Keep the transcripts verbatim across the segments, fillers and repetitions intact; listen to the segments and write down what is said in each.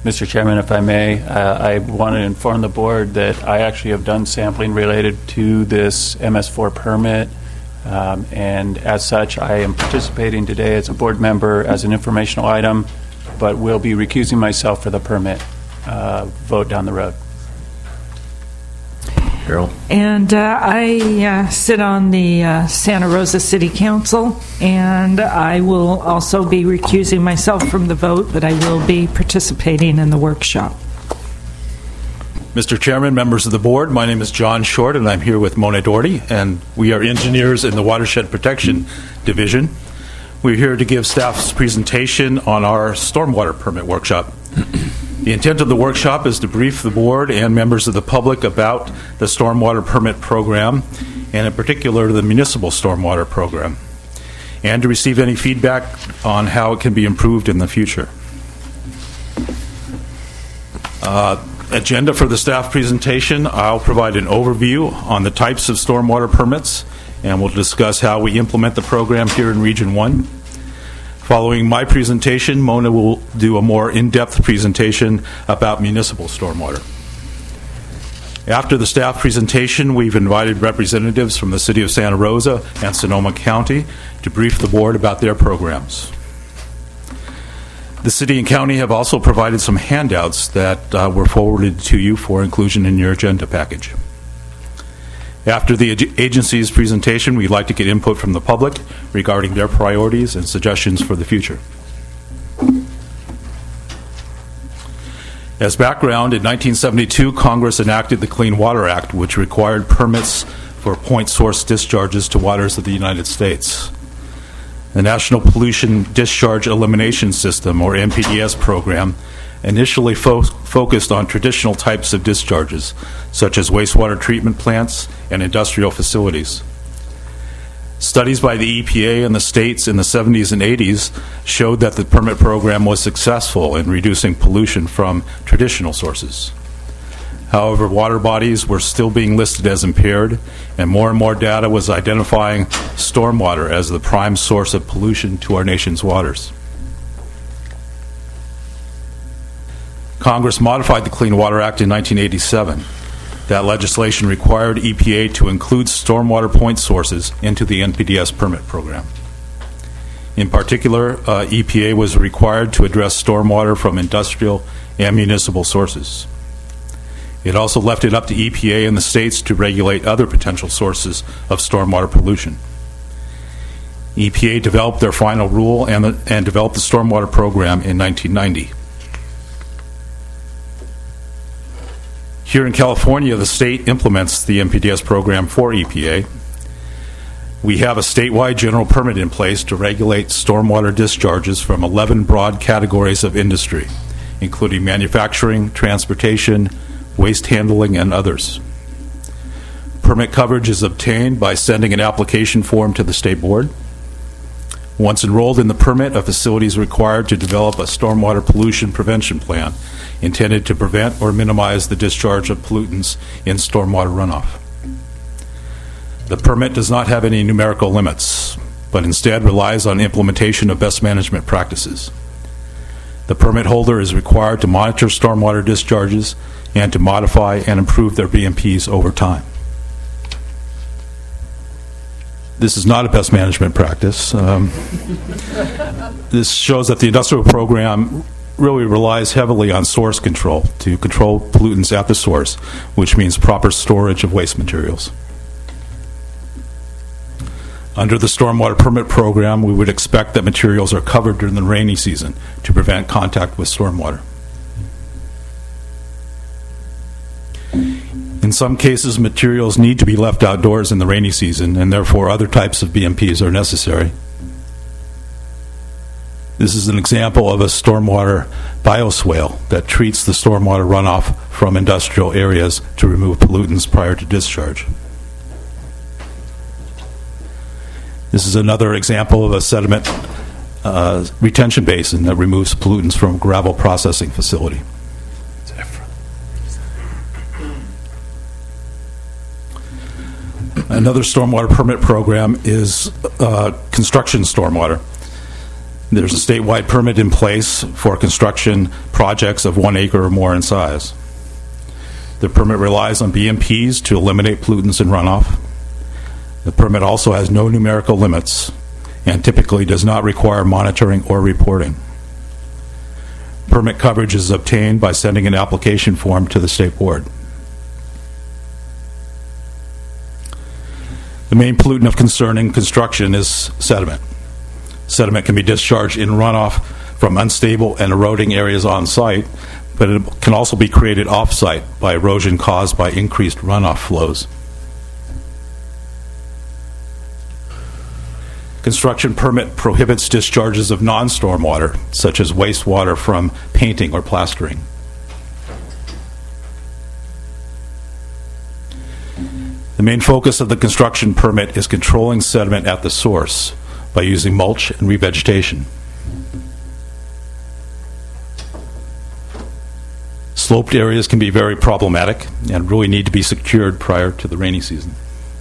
Mister Chairman, if I may, uh, I want to inform the board that I actually have done sampling related to this M S four permit, um, and as such, I am participating today as a board member as an informational item, but will be recusing myself for the permit uh, vote down the road. Carol? And uh, I uh, sit on the uh, Santa Rosa City Council, and I will also be recusing myself from the vote, but I will be participating in the workshop. Mister Chairman, members of the board, my name is John Short, and I'm here with Mona Doherty, and we are engineers in the Watershed Protection Division. We're here to give staff's presentation on our stormwater permit workshop. The intent of the workshop is to brief the board and members of the public about the stormwater permit program, and in particular the municipal stormwater program, and to receive any feedback on how it can be improved in the future. Uh, agenda for the staff presentation: I'll provide an overview on the types of stormwater permits, and we'll discuss how we implement the program here in Region one. Following my presentation, Mona will do a more in-depth presentation about municipal stormwater. After the staff presentation, we've invited representatives from the City of Santa Rosa and Sonoma County to brief the board about their programs. The City and County have also provided some handouts that uh, were forwarded to you for inclusion in your agenda package. After the ag- agency's presentation, we'd like to get input from the public regarding their priorities and suggestions for the future. As background, in nineteen seventy-two, Congress enacted the Clean Water Act, which required permits for point source discharges to waters of the United States. The National Pollution Discharge Elimination System, or N P D S program, initially fo- focused on traditional types of discharges, such as wastewater treatment plants and industrial facilities. Studies by the E P A and the states in the seventies and eighties showed that the permit program was successful in reducing pollution from traditional sources. However, water bodies were still being listed as impaired, and more and more data was identifying stormwater as the prime source of pollution to our nation's waters. Congress modified the Clean Water Act in nineteen eighty-seven. That legislation required E P A to include stormwater point sources into the N P D S permit program. In particular, uh, E P A was required to address stormwater from industrial and municipal sources. It also left it up to E P A and the states to regulate other potential sources of stormwater pollution. E P A developed their final rule and, the, and developed the stormwater program in nineteen ninety. Here in California, the state implements the N P D S program for E P A. We have a statewide general permit in place to regulate stormwater discharges from eleven broad categories of industry, including manufacturing, transportation, waste handling, and others. Permit coverage is obtained by sending an application form to the state board. Once enrolled in the permit, a facility is required to develop a stormwater pollution prevention plan intended to prevent or minimize the discharge of pollutants in stormwater runoff. The permit does not have any numerical limits, but instead relies on implementation of best management practices. The permit holder is required to monitor stormwater discharges and to modify and improve their B M Ps over time. This is not a best management practice. Um, this shows that the industrial program really relies heavily on source control to control pollutants at the source, which means proper storage of waste materials. Under the stormwater permit program, we would expect that materials are covered during the rainy season to prevent contact with stormwater. In some cases, materials need to be left outdoors in the rainy season, and therefore other types of B M Ps are necessary. This is an example of a stormwater bioswale that treats the stormwater runoff from industrial areas to remove pollutants prior to discharge. This is another example of a sediment uh, retention basin that removes pollutants from a gravel processing facility. Another stormwater permit program is uh, construction stormwater. There's a statewide permit in place for construction projects of one acre or more in size. The permit relies on B M Ps to eliminate pollutants and runoff. The permit also has no numerical limits and typically does not require monitoring or reporting. Permit coverage is obtained by sending an application form to the State Board. The main pollutant of concern in construction is sediment. Sediment can be discharged in runoff from unstable and eroding areas on site, but it can also be created off-site by erosion caused by increased runoff flows. Construction permit prohibits discharges of non-stormwater, such as wastewater from painting or plastering. The main focus of the construction permit is controlling sediment at the source by using mulch and revegetation. Sloped areas can be very problematic and really need to be secured prior to the rainy season.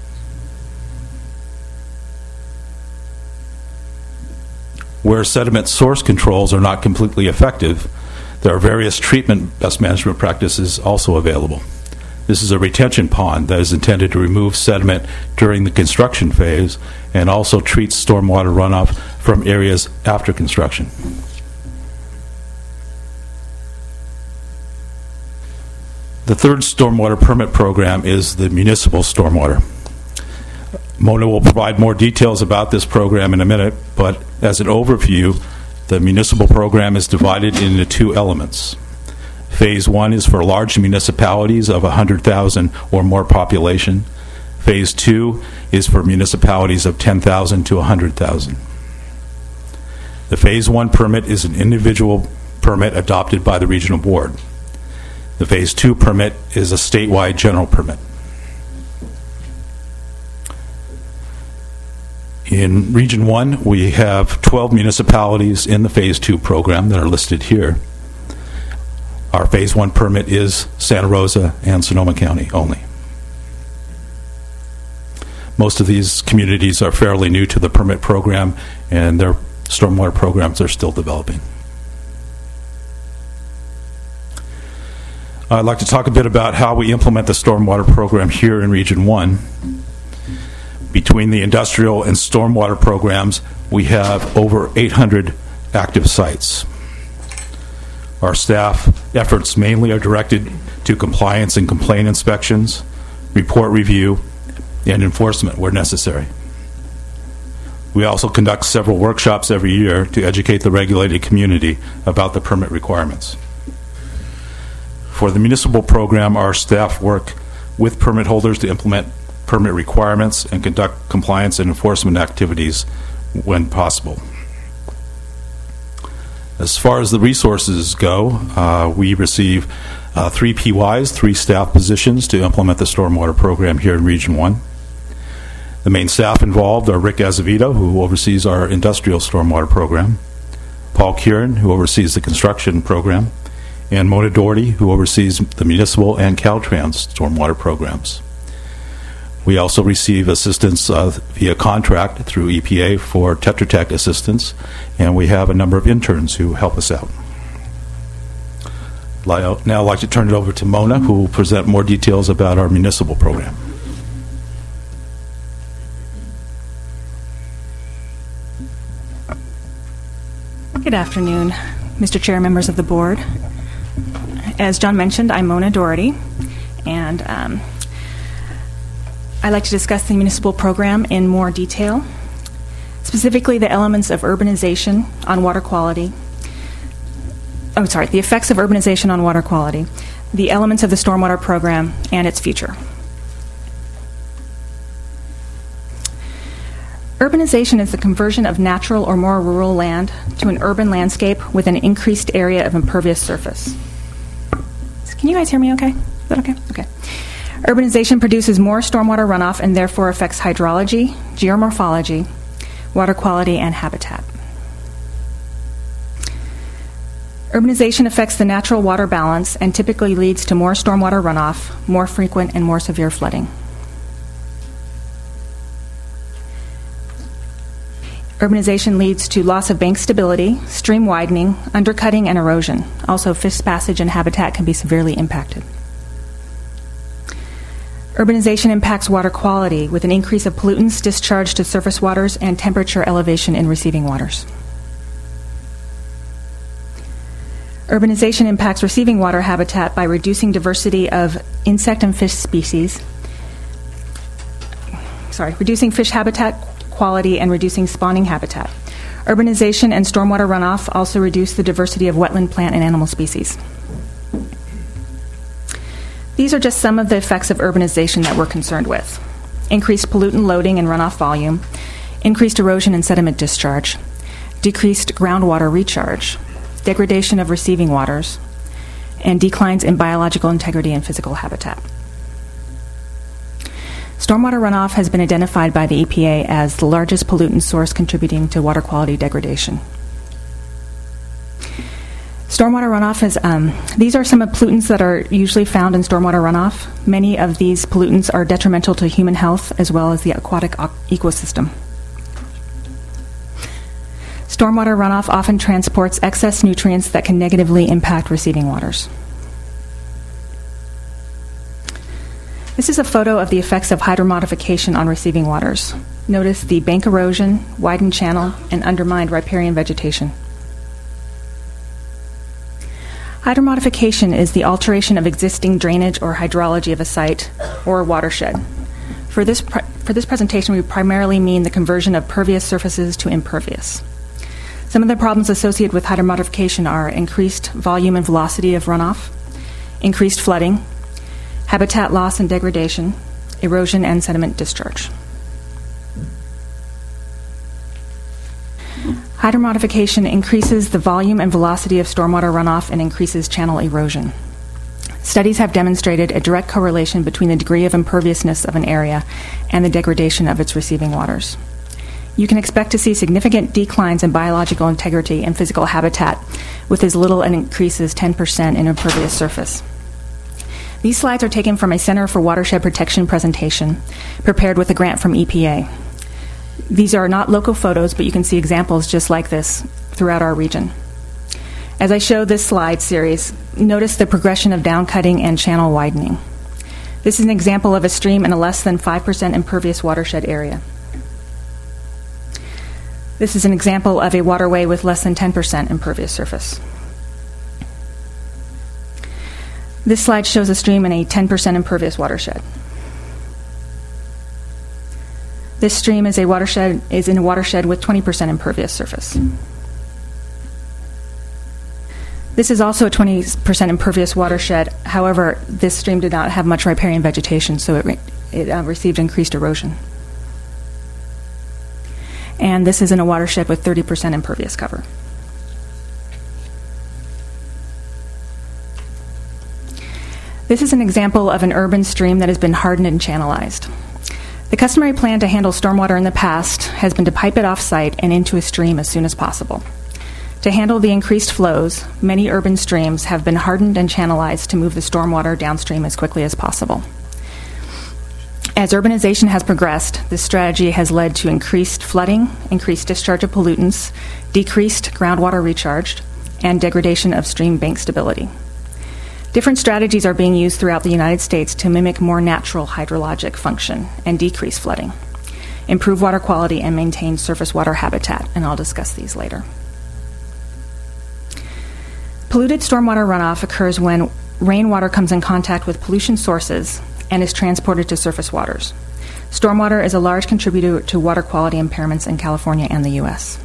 Where sediment source controls are not completely effective, there are various treatment best management practices also available. This is a retention pond that is intended to remove sediment during the construction phase and also treats stormwater runoff from areas after construction. The third stormwater permit program is the municipal stormwater. Mona will provide more details about this program in a minute, but as an overview, the municipal program is divided into two elements. Phase one is for large municipalities of one hundred thousand or more population. Phase two is for municipalities of ten thousand to one hundred thousand. The Phase one permit is an individual permit adopted by the regional board. The Phase two permit is a statewide general permit. In Region one, we have twelve municipalities in the Phase two program that are listed here. Our Phase one permit is Santa Rosa and Sonoma County only. Most of these communities are fairly new to the permit program, and their stormwater programs are still developing. I'd like to talk a bit about how we implement the stormwater program here in Region one. Between the industrial and stormwater programs, we have over eight hundred active sites. Our staff efforts mainly are directed to compliance and complaint inspections, report review, and enforcement where necessary. We also conduct several workshops every year to educate the regulated community about the permit requirements. For the municipal program, our staff work with permit holders to implement permit requirements and conduct compliance and enforcement activities when possible. As far as the resources go, uh, we receive uh, three P Ys, three staff positions to implement the stormwater program here in Region one. The main staff involved are Rick Azevedo, who oversees our industrial stormwater program, Paul Kieran, who oversees the construction program, and Mona Doherty, who oversees the municipal and Caltrans stormwater programs. We also receive assistance uh, via contract through E P A for Tetra Tech assistance, and we have a number of interns who help us out. Now I'd like to turn it over to Mona, who will present more details about our municipal program. Good afternoon, Mister Chair, members of the board. As John mentioned, I'm Mona Doherty, and um, I'd like to discuss the municipal program in more detail, specifically the elements of urbanization on water quality. Oh, sorry, the effects of urbanization on water quality, the elements of the stormwater program, and its future. Urbanization is the conversion of natural or more rural land to an urban landscape with an increased area of impervious surface. Can you guys hear me okay? Is that okay? Okay. Urbanization produces more stormwater runoff and therefore affects hydrology, geomorphology, water quality, and habitat. Urbanization affects the natural water balance and typically leads to more stormwater runoff, more frequent and more severe flooding. Urbanization leads to loss of bank stability, stream widening, undercutting, and erosion. Also, fish passage and habitat can be severely impacted. Urbanization impacts water quality with an increase of pollutants discharged to surface waters and temperature elevation in receiving waters. Urbanization impacts receiving water habitat by reducing diversity of insect and fish species, sorry, reducing fish habitat quality and reducing spawning habitat. Urbanization and stormwater runoff also reduce the diversity of wetland plant and animal species. These are just some of the effects of urbanization that we're concerned with. Increased pollutant loading and runoff volume, increased erosion and sediment discharge, decreased groundwater recharge, degradation of receiving waters, and declines in biological integrity and physical habitat. Stormwater runoff has been identified by the E P A as the largest pollutant source contributing to water quality degradation. Stormwater runoff is, um, these are some of the pollutants that are usually found in stormwater runoff. Many of these pollutants are detrimental to human health as well as the aquatic o- ecosystem. Stormwater runoff often transports excess nutrients that can negatively impact receiving waters. This is a photo of the effects of hydromodification on receiving waters. Notice the bank erosion, widened channel, and undermined riparian vegetation. Hydromodification is the alteration of existing drainage or hydrology of a site or a watershed. For this, pre- for this presentation, we primarily mean the conversion of pervious surfaces to impervious. Some of the problems associated with hydromodification are increased volume and velocity of runoff, increased flooding, habitat loss and degradation, erosion and sediment discharge. Hydromodification increases the volume and velocity of stormwater runoff and increases channel erosion. Studies have demonstrated a direct correlation between the degree of imperviousness of an area and the degradation of its receiving waters. You can expect to see significant declines in biological integrity and physical habitat with as little an increase as ten percent in impervious surface. These slides are taken from a Center for Watershed Protection presentation prepared with a grant from E P A. These are not local photos, but you can see examples just like this throughout our region. As I show this slide series, notice the progression of downcutting and channel widening. This is an example of a stream in a less than five percent impervious watershed area. This is an example of a waterway with less than ten percent impervious surface. This slide shows a stream in a ten percent impervious watershed. This stream is a watershed is in a watershed with twenty percent impervious surface. This is also a twenty percent impervious watershed. However, this stream did not have much riparian vegetation, so it, re- it uh, received increased erosion. And this is in a watershed with thirty percent impervious cover. This is an example of an urban stream that has been hardened and channelized. The customary plan to handle stormwater in the past has been to pipe it off-site and into a stream as soon as possible. To handle the increased flows, many urban streams have been hardened and channelized to move the stormwater downstream as quickly as possible. As urbanization has progressed, this strategy has led to increased flooding, increased discharge of pollutants, decreased groundwater recharge, and degradation of stream bank stability. Different strategies are being used throughout the United States to mimic more natural hydrologic function and decrease flooding, improve water quality, and maintain surface water habitat, and I'll discuss these later. Polluted stormwater runoff occurs when rainwater comes in contact with pollution sources and is transported to surface waters. Stormwater is a large contributor to water quality impairments in California and the U S.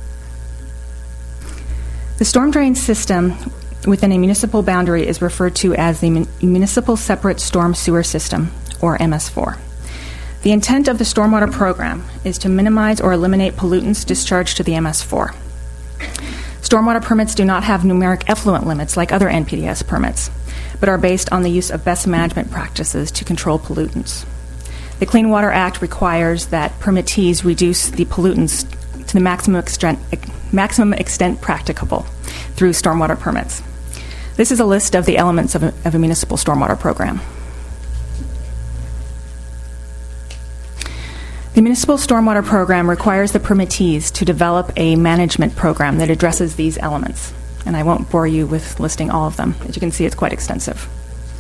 The storm drain system within a municipal boundary is referred to as the Municipal Separate Storm Sewer System, or M S four. The intent of the stormwater program is to minimize or eliminate pollutants discharged to the M S four. Stormwater permits do not have numeric effluent limits like other N P D E S permits, but are based on the use of best management practices to control pollutants. The Clean Water Act requires that permittees reduce the pollutants to the maximum extent, maximum extent practicable through stormwater permits. This is a list of the elements of a, of a municipal stormwater program. The municipal stormwater program requires the permittees to develop a management program that addresses these elements. And I won't bore you with listing all of them. As you can see, it's quite extensive.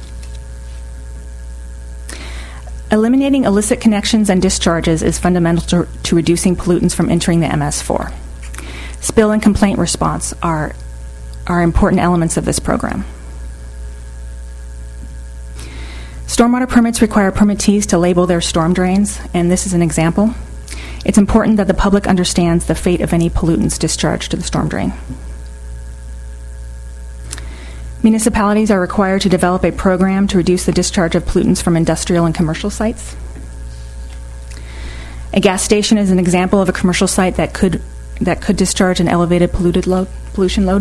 Eliminating illicit connections and discharges is fundamental to, to reducing pollutants from entering the M S four. Spill and complaint response are, are important elements of this program. Stormwater permits require permittees to label their storm drains, and this is an example. It's important that the public understands the fate of any pollutants discharged to the storm drain. Municipalities are required to develop a program to reduce the discharge of pollutants from industrial and commercial sites. A gas station is an example of a commercial site that could that could discharge an elevated polluted load, pollution load.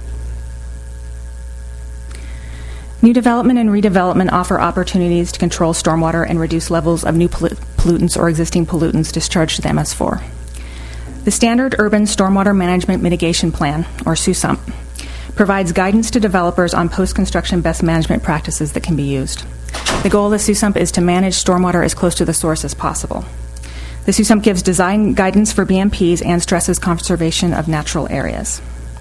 New development and redevelopment offer opportunities to control stormwater and reduce levels of new pollutants or existing pollutants discharged to the M S four. The Standard Urban Stormwater Management Mitigation Plan, or SUSUMP, provides guidance to developers on post-construction best management practices that can be used. The goal of the SUSUMP is to manage stormwater as close to the source as possible. The SUSUMP gives design guidance for B M Ps and stresses conservation of natural areas.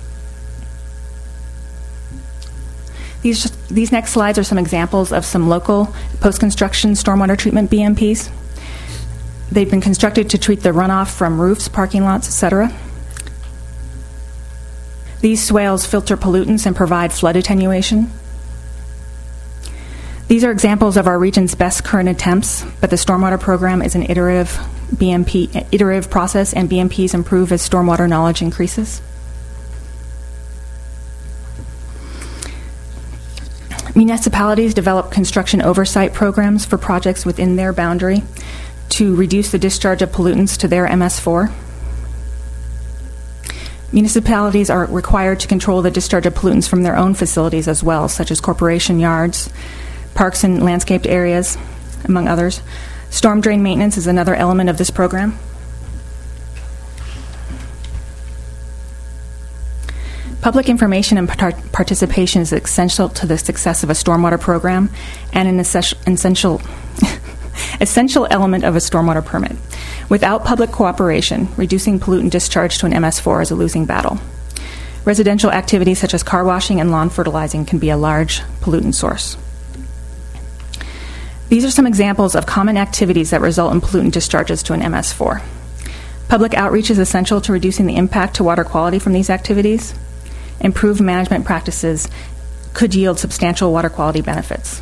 These, these next slides are some examples of some local post-construction stormwater treatment B M Ps. They've been constructed to treat the runoff from roofs, parking lots, et cetera. These swales filter pollutants and provide flood attenuation. These are examples of our region's best current attempts, but the stormwater program is an iterative B M P, iterative process, and B M Ps improve as stormwater knowledge increases. Municipalities develop construction oversight programs for projects within their boundary to reduce the discharge of pollutants to their M S four. Municipalities are required to control the discharge of pollutants from their own facilities as well, such as corporation yards, parks and landscaped areas, among others. Storm drain maintenance is another element of this program. Public information and part- participation is essential to the success of a stormwater program and an essential, essential element of a stormwater permit. Without public cooperation, reducing pollutant discharge to an M S four is a losing battle. Residential activities such as car washing and lawn fertilizing can be a large pollutant source. These are some examples of common activities that result in pollutant discharges to an M S four. Public outreach is essential to reducing the impact to water quality from these activities. Improved management practices could yield substantial water quality benefits.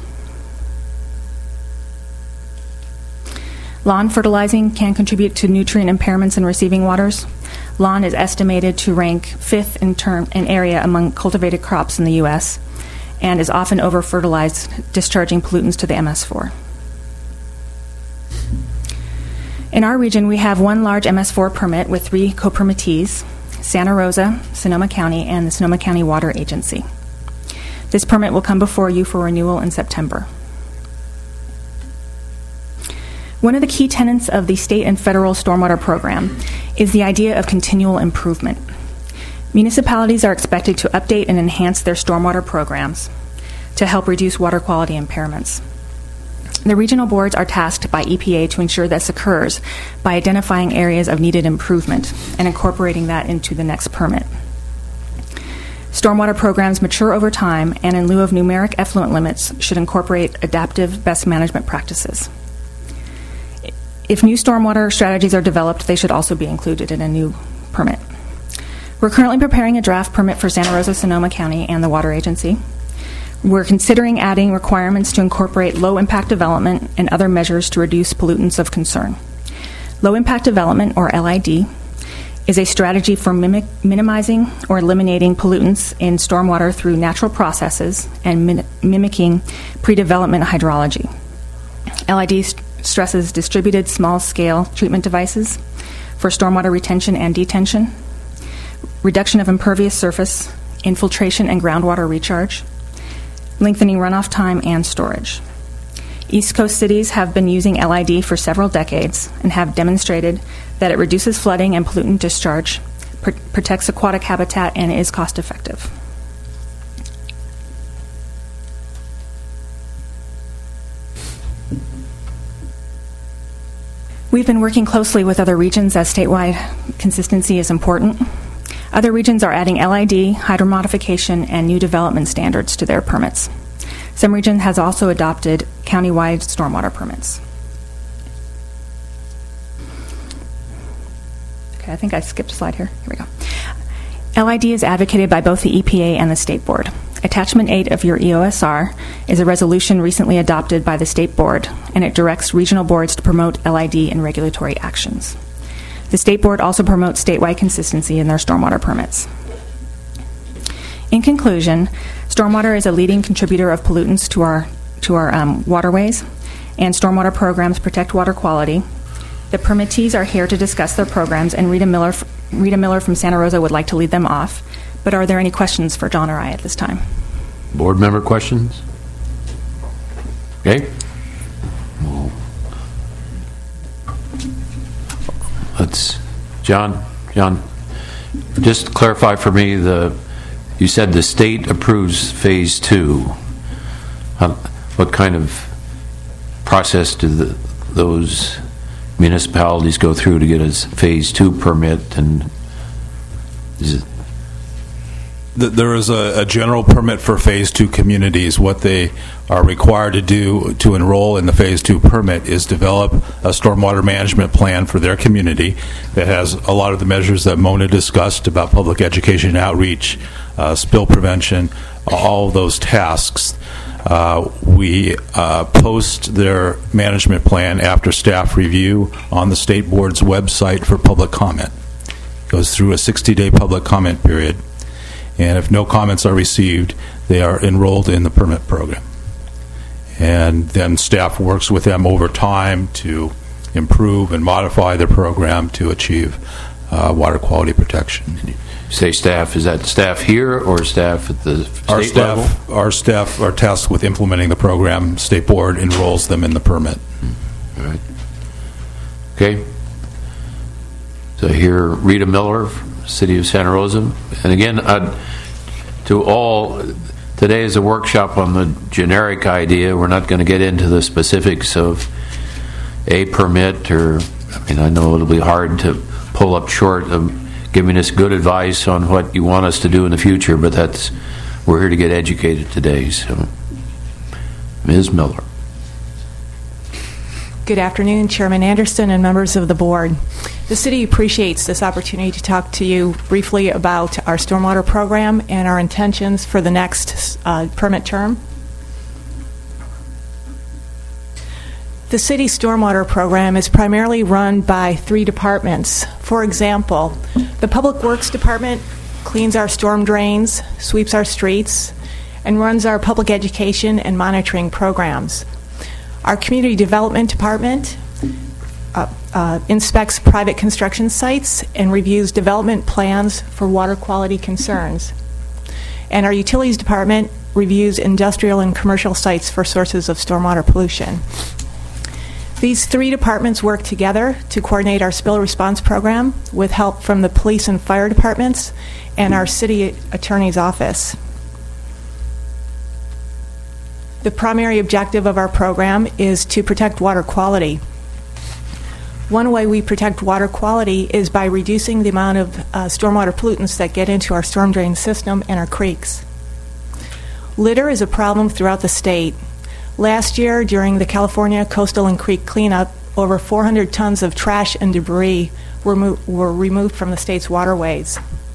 Lawn fertilizing can contribute to nutrient impairments in receiving waters. Lawn is estimated to rank fifth in term in area among cultivated crops in the U S and is often over-fertilized, discharging pollutants to the M S four. In our region, we have one large M S four permit with three co-permittees: Santa Rosa, Sonoma County, and the Sonoma County Water Agency. This permit will come before you for renewal in September. One of the key tenets of the state and federal stormwater program is the idea of continual improvement. Municipalities are expected to update and enhance their stormwater programs to help reduce water quality impairments. The regional boards are tasked by E P A to ensure this occurs by identifying areas of needed improvement and incorporating that into the next permit. Stormwater programs mature over time and, in lieu of numeric effluent limits, should incorporate adaptive best management practices. If new stormwater strategies are developed, they should also be included in a new permit. We're currently preparing a draft permit for Santa Rosa, Sonoma County, and the Water Agency. We're considering adding requirements to incorporate low-impact development and other measures to reduce pollutants of concern. Low-impact development, or L I D, is a strategy for mimic, minimizing or eliminating pollutants in stormwater through natural processes and min, mimicking pre-development hydrology. L I D st- stresses distributed small-scale treatment devices for stormwater retention and detention, reduction of impervious surface, infiltration and groundwater recharge, lengthening runoff time, and storage. East Coast cities have been using L I D for several decades and have demonstrated that it reduces flooding and pollutant discharge, pr- protects aquatic habitat, and is cost-effective. We've been working closely with other regions as statewide consistency is important. Other regions are adding L I D, hydromodification, and new development standards to their permits. Some region has also adopted countywide stormwater permits. Okay, I think I skipped a slide here. Here we go. L I D is advocated by both the E P A and the State Board. Attachment eight of your E O S R is a resolution recently adopted by the State Board, and it directs regional boards to promote L I D in regulatory actions. The State Board also promotes statewide consistency in their stormwater permits. In conclusion, stormwater is a leading contributor of pollutants to our, to our um, waterways, and stormwater programs protect water quality. The permittees are here to discuss their programs, and Rita Miller, Rita Miller from Santa Rosa would like to lead them off. But are there any questions for John or I at this time? Board member questions? Okay. Well, let's, John, John, just clarify for me, the, you said the state approves phase two. How, what kind of process do the, those municipalities go through to get a phase two permit, and is it? There is a, a general permit for phase two communities. What they are required to do to enroll in the phase two permit is develop a stormwater management plan for their community that has a lot of the measures that Mona discussed about public education and outreach, uh, spill prevention, all of those tasks. Uh, we uh, post their management plan after staff review on the State Board's website for public comment. It goes through a sixty-day public comment period. And if no comments are received, they are enrolled in the permit program. And then staff works with them over time to improve and modify their program to achieve uh, water quality protection. You say staff, is that staff here or staff at the state our staff, level? Our staff are tasked with implementing the program. State Board enrolls them in the permit. All right. Okay. So here, Rita Miller, City of Santa Rosa. And again, I'd, to all, today is a workshop on the generic idea. We're not going to get into the specifics of a permit, or, I mean, I know it'll be hard to pull up short of giving us good advice on what you want us to do in the future, but that's, we're here to get educated today. So, Miz Miller. Good afternoon, Chairman Anderson and members of the board. The city appreciates this opportunity to talk to you briefly about our stormwater program and our intentions for the next uh, permit term. The city stormwater program is primarily run by three departments. For example, the Public Works Department cleans our storm drains, sweeps our streets, and runs our public education and monitoring programs. Our Community Development Department uh, uh, inspects private construction sites and reviews development plans for water quality concerns. And our Utilities Department reviews industrial and commercial sites for sources of stormwater pollution. These three departments work together to coordinate our spill response program with help from the police and fire departments and our city attorney's office. The primary objective of our program is to protect water quality. One way we protect water quality is by reducing the amount of uh, stormwater pollutants that get into our storm drain system and our creeks. Litter is a problem throughout the state. Last year, during the California Coastal and Creek Cleanup, over four hundred tons of trash and debris were, mo- were removed from the state's waterways.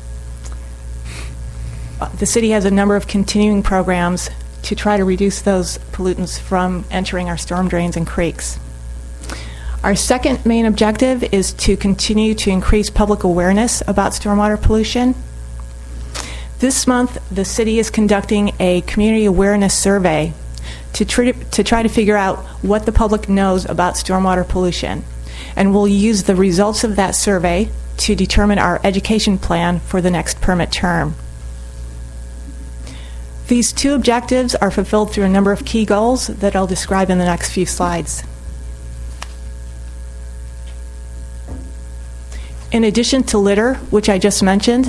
Uh, the city has a number of continuing programs to try to reduce those pollutants from entering our storm drains and creeks. Our second main objective is to continue to increase public awareness about stormwater pollution. This month, the city is conducting a community awareness survey to, tr- to try to figure out what the public knows about stormwater pollution. And we'll use the results of that survey to determine our education plan for the next permit term. These two objectives are fulfilled through a number of key goals that I'll describe in the next few slides. In addition to litter, which I just mentioned,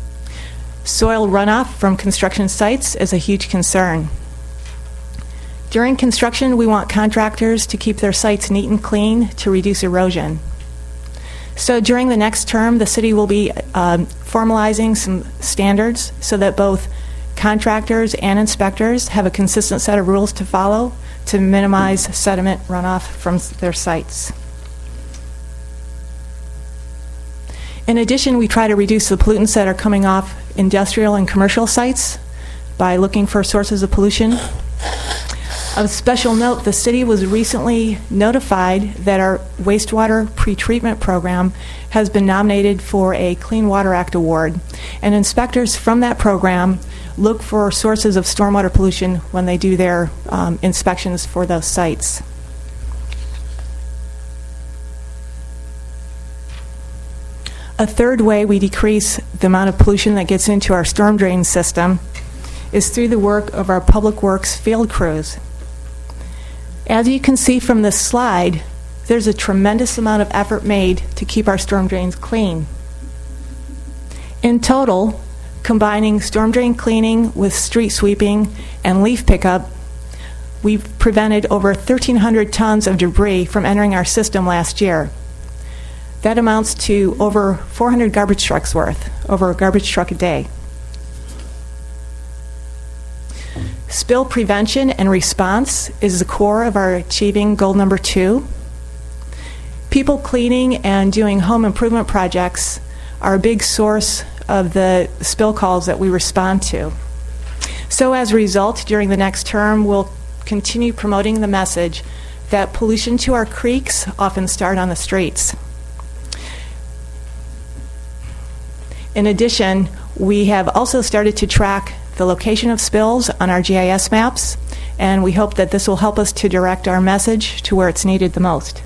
soil runoff from construction sites is a huge concern. During construction, we want contractors to keep their sites neat and clean to reduce erosion. So during the next term, the city will be um, formalizing some standards so that both contractors and inspectors have a consistent set of rules to follow to minimize sediment runoff from their sites. In addition, we try to reduce the pollutants that are coming off industrial and commercial sites by looking for sources of pollution. Of special note, the city was recently notified that our wastewater pretreatment program has been nominated for a Clean Water Act award, and inspectors from that program look for sources of stormwater pollution when they do their um, inspections for those sites. A third way we decrease the amount of pollution that gets into our storm drain system is through the work of our public works field crews. As you can see from this slide, there's a tremendous amount of effort made to keep our storm drains clean. In total, combining storm drain cleaning with street sweeping and leaf pickup, we've prevented over thirteen hundred tons of debris from entering our system last year. That amounts to over four hundred garbage trucks worth, over a garbage truck a day. Spill prevention and response is the core of our achieving goal number two. People cleaning and doing home improvement projects are a big source of the spill calls that we respond to. So as a result, during the next term, we'll continue promoting the message that pollution to our creeks often start on the streets. In addition, we have also started to track the location of spills on our G I S maps, and we hope that this will help us to direct our message to where it's needed the most.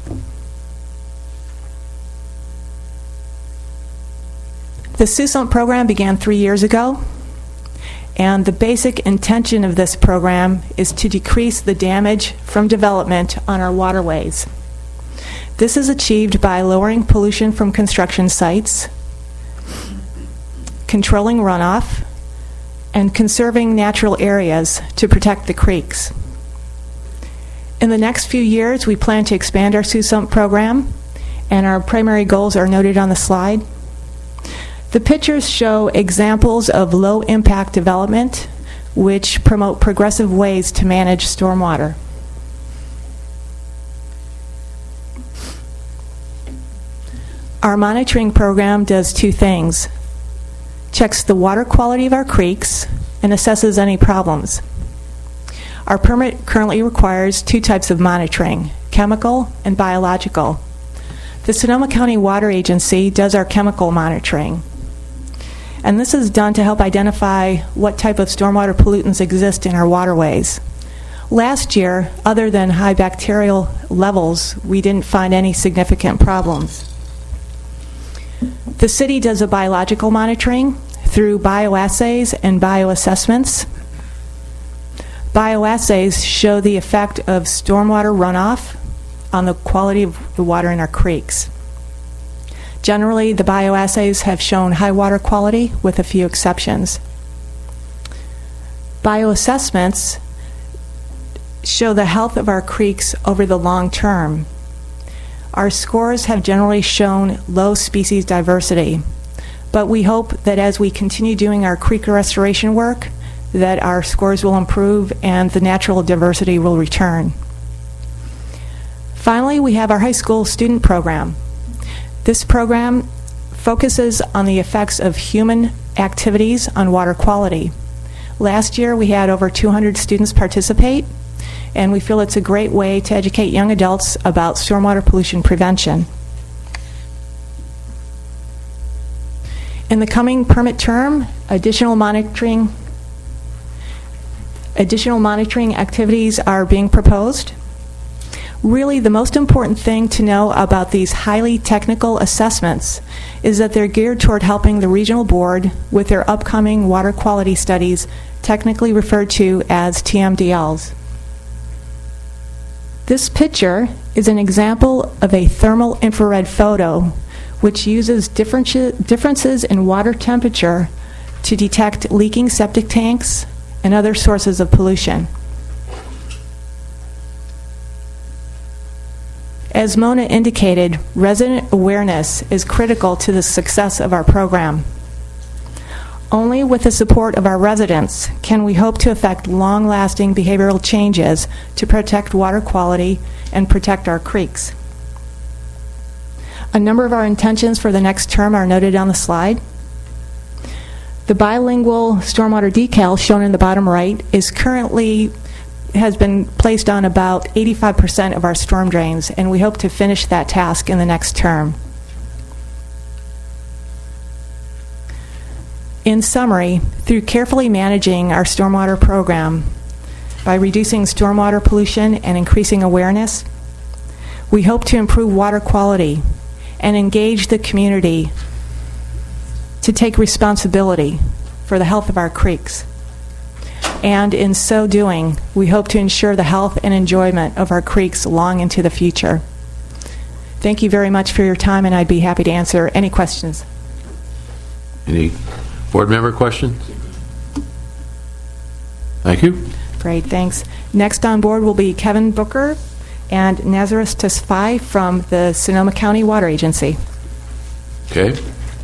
The S U S U M P program began three years ago, and the basic intention of this program is to decrease the damage from development on our waterways. This is achieved by lowering pollution from construction sites, controlling runoff, and conserving natural areas to protect the creeks. In the next few years, we plan to expand our S U S U M P program, and our primary goals are noted on the slide. The pictures show examples of low-impact development, which promote progressive ways to manage stormwater. Our monitoring program does two things: checks the water quality of our creeks and assesses any problems. Our permit currently requires two types of monitoring: chemical and biological. The Sonoma County Water Agency does our chemical monitoring, and this is done to help identify what type of stormwater pollutants exist in our waterways. Last year, other than high bacterial levels, we didn't find any significant problems. The city does a biological monitoring through bioassays and bioassessments. Bioassays show the effect of stormwater runoff on the quality of the water in our creeks. Generally, the bioassays have shown high water quality with a few exceptions. Bioassessments show the health of our creeks over the long term. Our scores have generally shown low species diversity, but we hope that as we continue doing our creek restoration work, that our scores will improve and the natural diversity will return. Finally, we have our high school student program. This program focuses on the effects of human activities on water quality. Last year, we had over two hundred students participate, and we feel it's a great way to educate young adults about stormwater pollution prevention. In the coming permit term, additional monitoring, additional monitoring activities are being proposed. Really, the most important thing to know about these highly technical assessments is that they're geared toward helping the regional board with their upcoming water quality studies, technically referred to as T M D Ls. This picture is an example of a thermal infrared photo which uses differences in water temperature to detect leaking septic tanks and other sources of pollution. As Mona indicated, resident awareness is critical to the success of our program. Only with the support of our residents can we hope to effect long-lasting behavioral changes to protect water quality and protect our creeks. A number of our intentions for the next term are noted on the slide. The bilingual stormwater decal shown in the bottom right is currently has been placed on about eighty-five percent of our storm drains, and we hope to finish that task in the next term. In summary, through carefully managing our stormwater program, by reducing stormwater pollution and increasing awareness, we hope to improve water quality and engage the community to take responsibility for the health of our creeks. And in so doing, we hope to ensure the health and enjoyment of our creeks long into the future. Thank you very much for your time, and I'd be happy to answer any questions. Any board member questions? Thank you. Great, thanks. Next on board will be Kevin Booker and Nazareth Tesfaye from the Sonoma County Water Agency. Okay.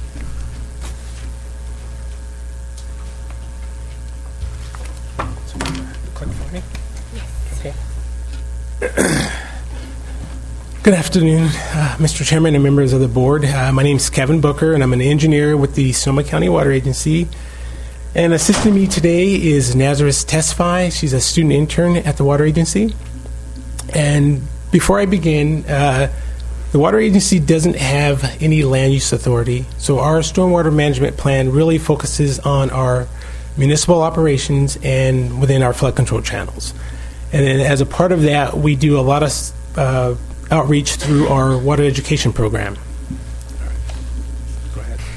Good afternoon, uh, Mister Chairman and members of the board. Uh, my name is Kevin Booker, and I'm an engineer with the Sonoma County Water Agency. And assisting me today is Nazareth Tesfaye. She's a student intern at the Water Agency. And before I begin, uh, the Water Agency doesn't have any land use authority, so our stormwater management plan really focuses on our municipal operations and within our flood control channels. And then as a part of that, we do a lot of uh, outreach through our water education program. Go ahead.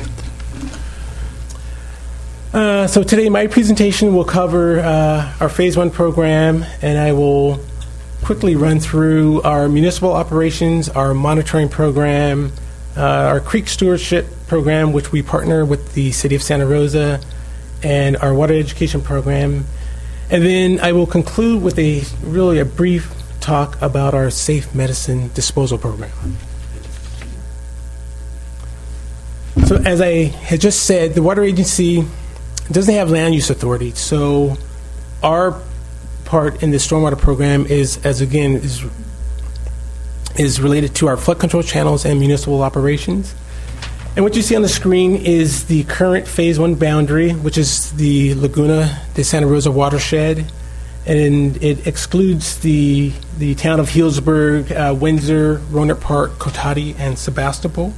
Uh, so today my presentation will cover uh, our phase one program, and I will quickly run through our municipal operations, our monitoring program, uh, our creek stewardship program, which we partner with the City of Santa Rosa, and our water education program. And then I will conclude with a really a brief talk about our safe medicine disposal program. So as I had just said, the Water Agency doesn't have land use authority. So our part in the stormwater program is, as again, is, is related to our flood control channels and municipal operations. And what you see on the screen is the current phase one boundary, which is the Laguna de Santa Rosa watershed. And it excludes the the town of Healdsburg, uh, Windsor, Rohnert Park, Cotati, and Sebastopol.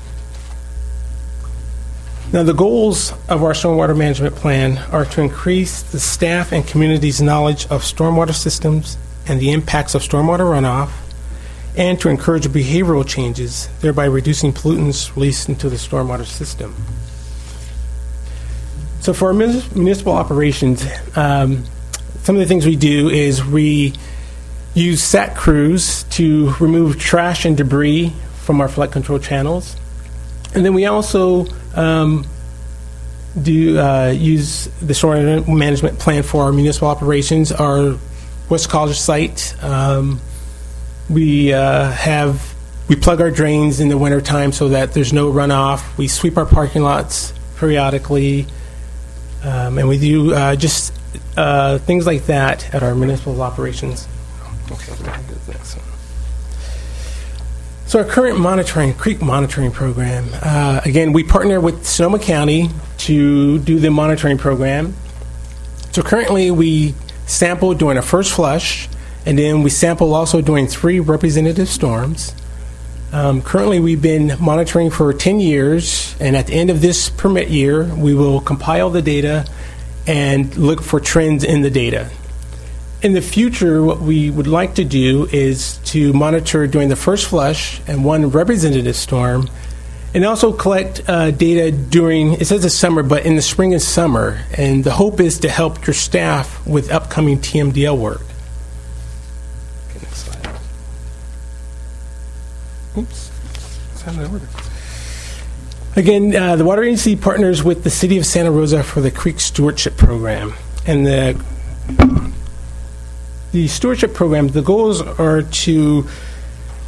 Now, the goals of our stormwater management plan are to increase the staff and community's knowledge of stormwater systems and the impacts of stormwater runoff, and to encourage behavioral changes, thereby reducing pollutants released into the stormwater system. So for our municipal operations, um, some of the things we do is we use S A C crews to remove trash and debris from our flood control channels. And then we also um, do uh, use the stormwater management plan for our municipal operations. Our West College site, um, we uh, have we plug our drains in the wintertime so that there's no runoff. We sweep our parking lots periodically, um, and we do uh, just uh, things like that at our municipal operations. Okay, next. So our current monitoring, creek monitoring program, uh, again, we partner with Sonoma County to do the monitoring program. So currently we sample during a first flush, and then we sample also during three representative storms. Um, currently we've been monitoring for ten years, and at the end of this permit year, we will compile the data and look for trends in the data. In the future, what we would like to do is to monitor during the first flush and one representative storm, and also collect uh, data during, it says the summer, but in the spring and summer. And the hope is to help your staff with upcoming T M D L work. Okay, next slide. Oops. It's not in order. Again, uh, the Water Agency partners with the City of Santa Rosa for the Creek Stewardship Program. And the The stewardship program, the goals are to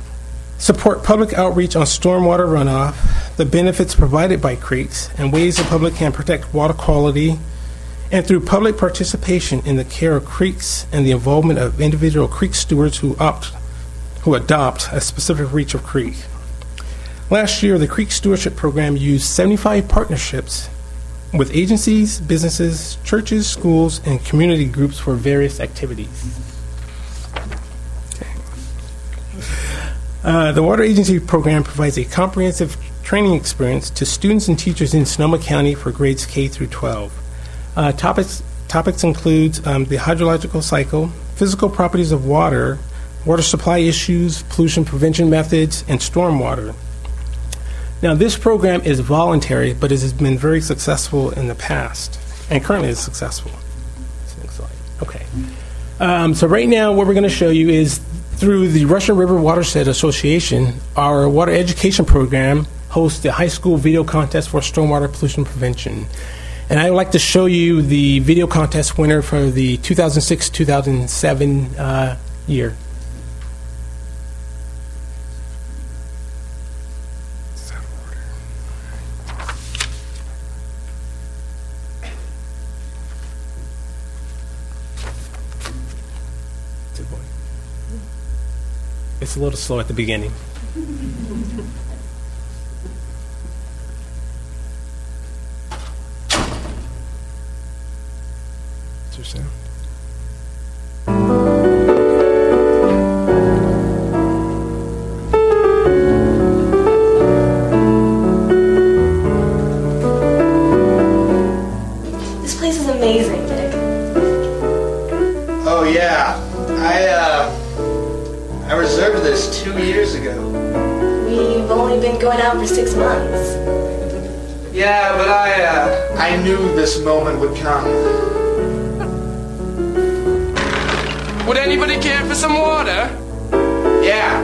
support public outreach on stormwater runoff, the benefits provided by creeks, and ways the public can protect water quality, and through public participation in the care of creeks and the involvement of individual creek stewards who opt, who adopt a specific reach of creek. Last year, the Creek Stewardship Program used seventy-five partnerships with agencies, businesses, churches, schools, and community groups for various activities. Okay. Uh, the Water Agency Program provides a comprehensive training experience to students and teachers in Sonoma County for grades K through twelve. Uh, topics topics include um, the hydrological cycle, physical properties of water, water supply issues, pollution prevention methods, and stormwater. Now, this program is voluntary, but it has been very successful in the past, and currently is successful. Next slide. Okay. Um, so right now, what we're going to show you is through the Russian River Watershed Association, our water education program hosts the high school video contest for stormwater pollution prevention. And I would like to show you the video contest winner for the two thousand six two thousand seven uh, year. It's a little slow at the beginning. Is there sound? This place is amazing, Nick. Oh yeah, I uh, I reserved this two years ago. We've only been going out for six months. Yeah, but I uh, I knew this moment would come. Would anybody care for some water? Yeah.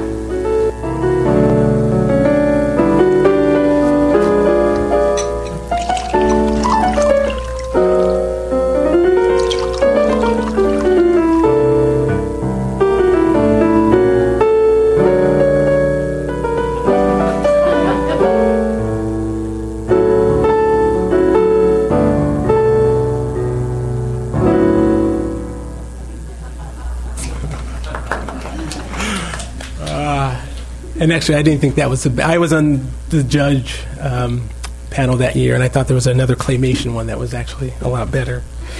And actually, I didn't think that was a, I was on the judge um, panel that year, and I thought there was another claymation one that was actually a lot better.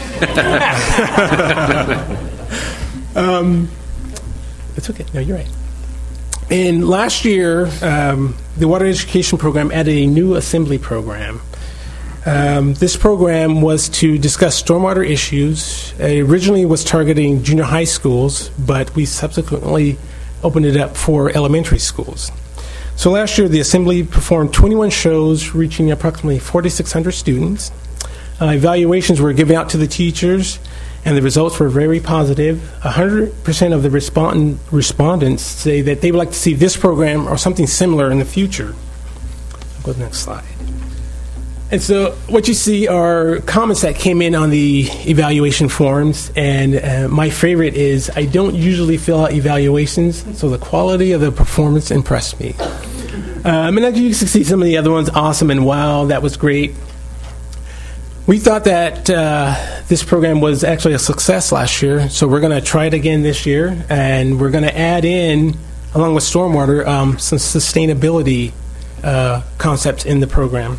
um, it's okay. No, you're right. And last year, um, the Water Education Program added a new assembly program. Um, this program was to discuss stormwater issues. It originally was targeting junior high schools, but we subsequently opened it up for elementary schools. So last year, the Assembly performed twenty-one shows, reaching approximately forty-six hundred students. Uh, evaluations were given out to the teachers, and the results were very positive. one hundred percent of the respond- respondents say that they would like to see this program or something similar in the future. I'll go to the next slide. And so what you see are comments that came in on the evaluation forms, and uh, my favorite is, I don't usually fill out evaluations, so the quality of the performance impressed me. Um, and as you can see, some of the other ones, awesome and wow, that was great. We thought that uh, this program was actually a success last year, so we're going to try it again this year, and we're going to add in, along with stormwater, um, some sustainability uh, concepts in the program.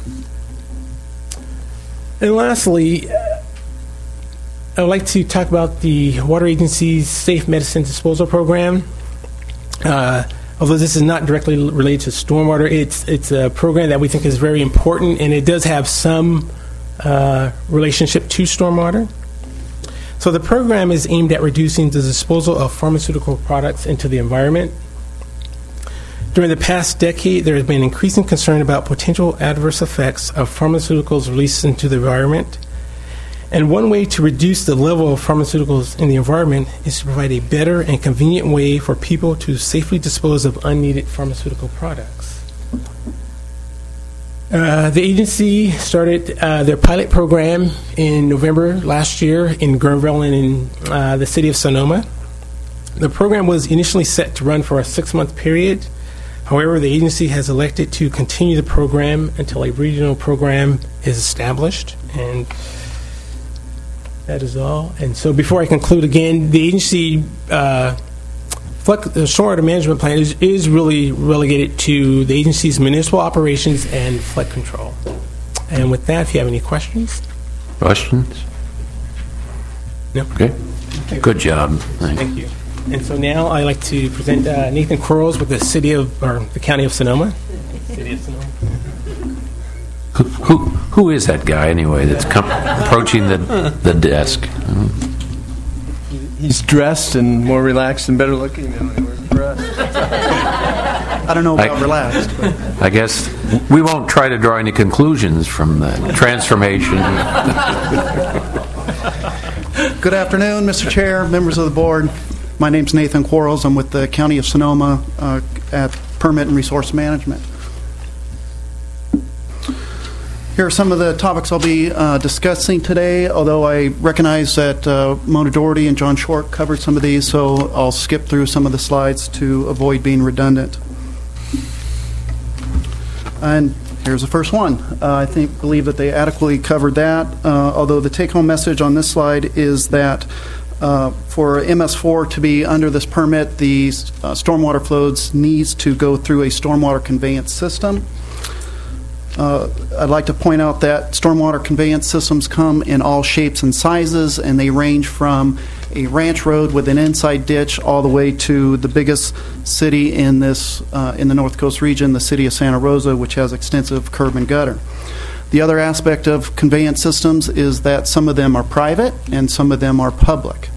And lastly, I would like to talk about the Water Agency's Safe Medicine Disposal Program. Uh, although this is not directly related to stormwater, it's it's a program that we think is very important, and it does have some uh, relationship to stormwater. So the program is aimed at reducing the disposal of pharmaceutical products into the environment. During the past decade, there has been increasing concern about potential adverse effects of pharmaceuticals released into the environment. And one way to reduce the level of pharmaceuticals in the environment is to provide a better and convenient way for people to safely dispose of unneeded pharmaceutical products. Uh, the agency started uh, their pilot program in November last year in Guerneville and in uh, the city of Sonoma. The program was initially set to run for a six-month period. However, the agency has elected to continue the program until a regional program is established, and that is all. And so before I conclude again, the agency, uh, flood, the stormwater management plan is, is really relegated to the agency's municipal operations and flood control. And with that, if you have any questions. Questions? No? Okay. Good job. Thanks. Thank you. And so now I'd like to present uh, Nathan Quarles with the city of, or the county of Sonoma. City of Sonoma. Who, who, who is that guy anyway that's come, approaching the, the desk? He's dressed and more relaxed and better looking than we were dressed. I don't know about I, relaxed. But. I guess we won't try to draw any conclusions from the transformation. Good afternoon, Mister Chair, members of the board. My name's Nathan Quarles. I'm with the County of Sonoma uh, at Permit and Resource Management. Here are some of the topics I'll be uh, discussing today, although I recognize that uh, Mona Doherty and John Short covered some of these, so I'll skip through some of the slides to avoid being redundant. And here's the first one. Uh, I think believe that they adequately covered that, uh, although the take-home message on this slide is that uh, for M S four to be under this permit, the uh, stormwater flows needs to go through a stormwater conveyance system. Uh, I'd like to point out that stormwater conveyance systems come in all shapes and sizes, and they range from a ranch road with an inside ditch all the way to the biggest city in this uh, in the North Coast region, the city of Santa Rosa, which has extensive curb and gutter. The other aspect of conveyance systems is that some of them are private and some of them are public.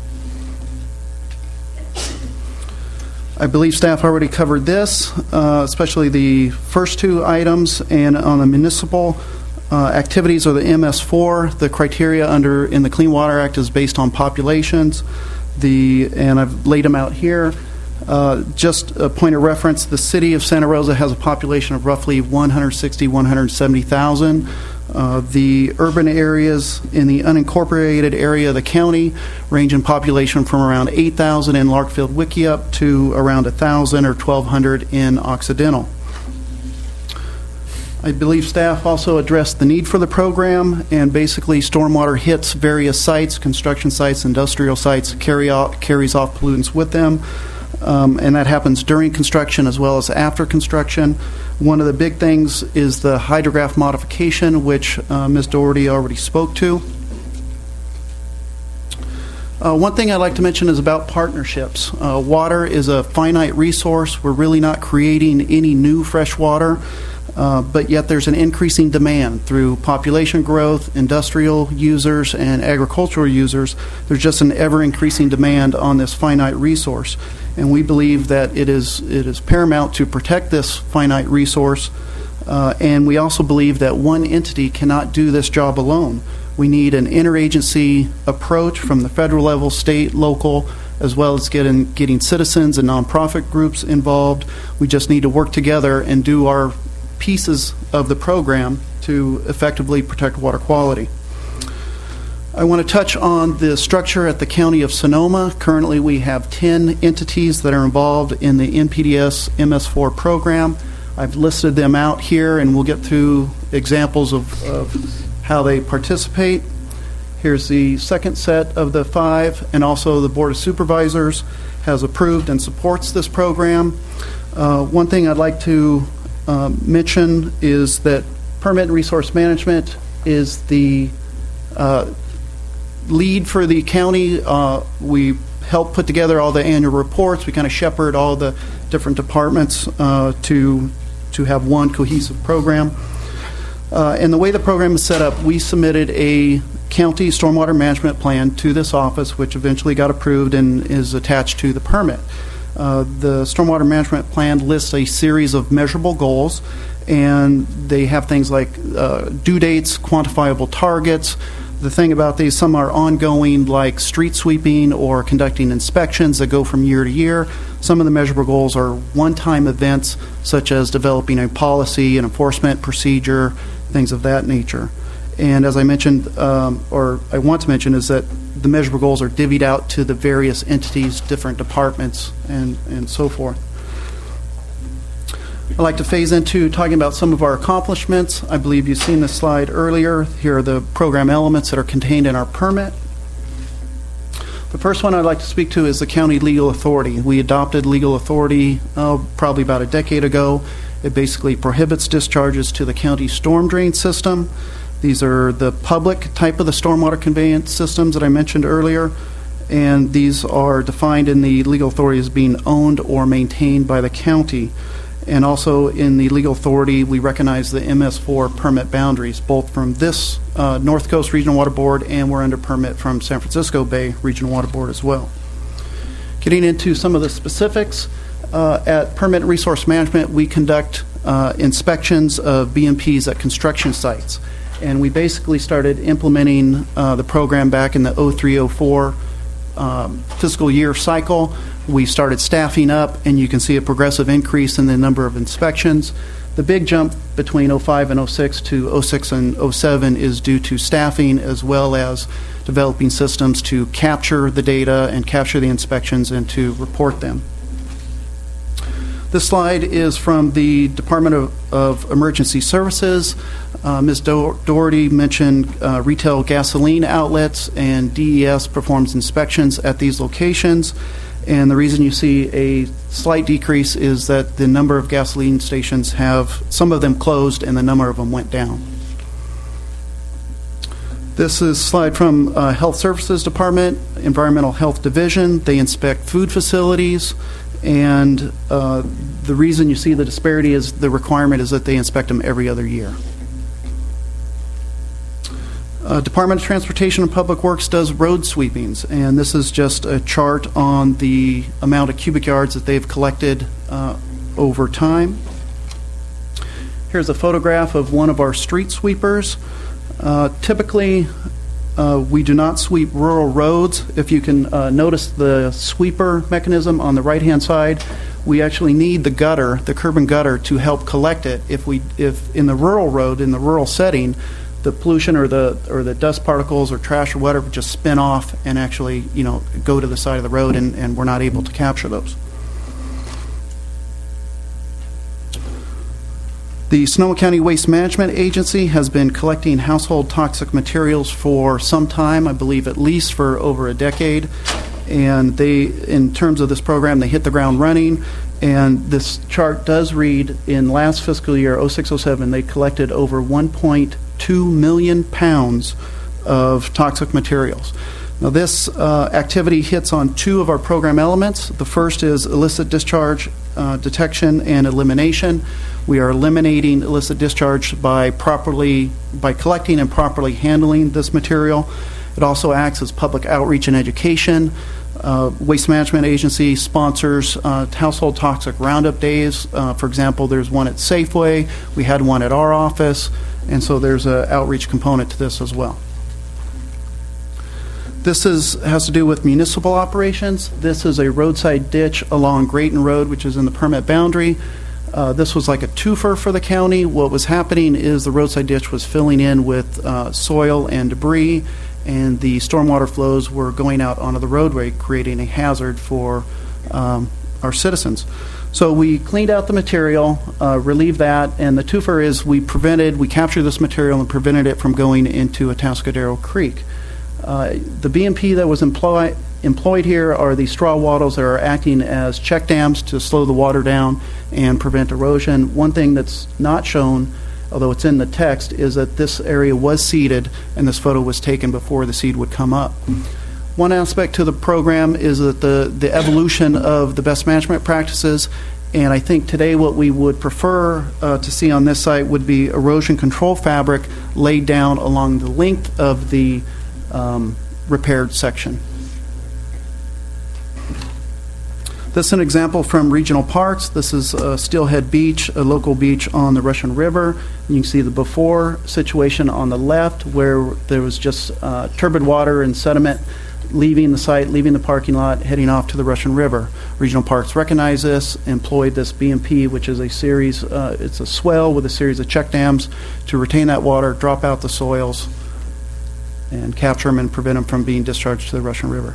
I believe staff already covered this, uh, especially the first two items. And on the municipal uh, activities or the M S four, the criteria under in the Clean Water Act is based on populations. The and I've laid them out here. Uh, just a point of reference: the city of Santa Rosa has a population of roughly one hundred sixty, one hundred seventy thousand. Uh, the urban areas in the unincorporated area of the county range in population from around eight thousand in Larkfield-Wickiup to around one thousand or twelve hundred in Occidental. I believe staff also addressed the need for the program, and basically stormwater hits various sites, construction sites, industrial sites, carry out, carries off pollutants with them. Um, and that happens during construction as well as after construction. One of the big things is the hydrograph modification, which uh, Miz Doherty already spoke to. Uh, one thing I'd like to mention is about partnerships. Uh, water is a finite resource. We're really not creating any new fresh water, uh, but yet there's an increasing demand through population growth, industrial users, and agricultural users. There's just an ever-increasing demand on this finite resource. And we believe that it is it is paramount to protect this finite resource, uh, and we also believe that one entity cannot do this job alone. We need an interagency approach from the federal level, state, local, as well as getting getting citizens and nonprofit groups involved. We just need to work together and do our pieces of the program to effectively protect water quality. I want to touch on the structure at the County of Sonoma. Currently, we have ten entities that are involved in the N P D S M S four program. I've listed them out here, and we'll get through examples of, of how they participate. Here's the second set of the five, and also the Board of Supervisors has approved and supports this program. Uh, one thing I'd like to uh, mention is that Permit and Resource Management is the uh, lead for the county. Uh, we help put together all the annual reports. We kind of shepherd all the different departments uh, to to have one cohesive program. Uh, and the way the program is set up, we submitted a county stormwater management plan to this office, which eventually got approved and is attached to the permit. Uh, the stormwater management plan lists a series of measurable goals, and they have things like uh, due dates, quantifiable targets. The thing about these, some are ongoing, like street sweeping or conducting inspections that go from year to year. Some of the measurable goals are one-time events, such as developing a policy, an enforcement procedure, things of that nature. And as I mentioned, um, or I want to mention, is that the measurable goals are divvied out to the various entities, different departments, and, and so forth. I'd like to phase into talking about some of our accomplishments. I believe you've seen this slide earlier. Here are the program elements that are contained in our permit. The first one I'd like to speak to is the county legal authority. We adopted legal authority oh, probably about a decade ago. It basically prohibits discharges to the county storm drain system. These are the public type of the stormwater conveyance systems that I mentioned earlier, and these are defined in the legal authority as being owned or maintained by the county. And also in the legal authority, we recognize the M S four permit boundaries, both from this uh, North Coast Regional Water Board, and we're under permit from San Francisco Bay Regional Water Board as well. Getting into some of the specifics, uh, at Permit Resource Management, we conduct uh, inspections of B M Ps at construction sites. And we basically started implementing uh, the program back in the oh three oh four um, fiscal year cycle. We started staffing up, and you can see a progressive increase in the number of inspections. The big jump between oh five and oh six to oh six and oh seven is due to staffing, as well as developing systems to capture the data and capture the inspections and to report them. This slide is from the Department of, of Emergency Services. Uh, Miz Do- Doherty mentioned uh, retail gasoline outlets, and D E S performs inspections at these locations. And the reason you see a slight decrease is that the number of gasoline stations have, some of them closed and the number of them went down. This is a slide from uh, Health Services Department, Environmental Health Division. They inspect food facilities, and uh, the reason you see the disparity is the requirement is that they inspect them every other year. Uh, Department of Transportation and Public Works does road sweepings, and this is just a chart on the amount of cubic yards that they've collected uh, over time. Here's a photograph of one of our street sweepers. Uh, typically, uh, we do not sweep rural roads. If you can uh, notice the sweeper mechanism on the right-hand side, we actually need the gutter, the curb and gutter, to help collect it. If we, if in the rural road, in the rural setting, the pollution or the or the dust particles or trash or whatever just spin off and actually, you know, go to the side of the road, and, and we're not able to capture those. The Sonoma County Waste Management Agency has been collecting household toxic materials for some time, I believe at least for over a decade. And they, in terms of this program, they hit the ground running. And this chart does read, in last fiscal year, oh six oh seven, they collected over one point two million pounds of toxic materials. Now, this uh, activity hits on two of our program elements. The first is illicit discharge uh, detection and elimination. We are eliminating illicit discharge by properly by collecting and properly handling this material. It also acts as public outreach and education. Uh, Waste Management Agency sponsors uh, household toxic roundup days. Uh, for example, there's one at Safeway. We had one at our office, and so there's an outreach component to this as well. This is has to do with municipal operations. This is a roadside ditch along Grayton Road, which is in the permit boundary. Uh, this was like a twofer for the county. What was happening is the roadside ditch was filling in with uh, soil and debris, and the stormwater flows were going out onto the roadway, creating a hazard for um, our citizens. So we cleaned out the material, uh, relieved that, and the twofer is we prevented, we captured this material and prevented it from going into Atascadero Creek. Uh, the B M P that was employ, employed here are the straw wattles that are acting as check dams to slow the water down and prevent erosion. One thing that's not shown, although it's in the text, is that this area was seeded, and this photo was taken before the seed would come up. One aspect to the program is that the, the evolution of the best management practices, and I think today what we would prefer uh, to see on this site would be erosion control fabric laid down along the length of the um, repaired section. This is an example from Regional Parks. This is uh, Steelhead Beach, a local beach on the Russian River. You can see the before situation on the left, where there was just uh, turbid water and sediment leaving the site, leaving the parking lot, heading off to the Russian River. Regional Parks recognized this, employed this B M P, which is a series, uh, it's a swell with a series of check dams to retain that water, drop out the soils, and capture them and prevent them from being discharged to the Russian River.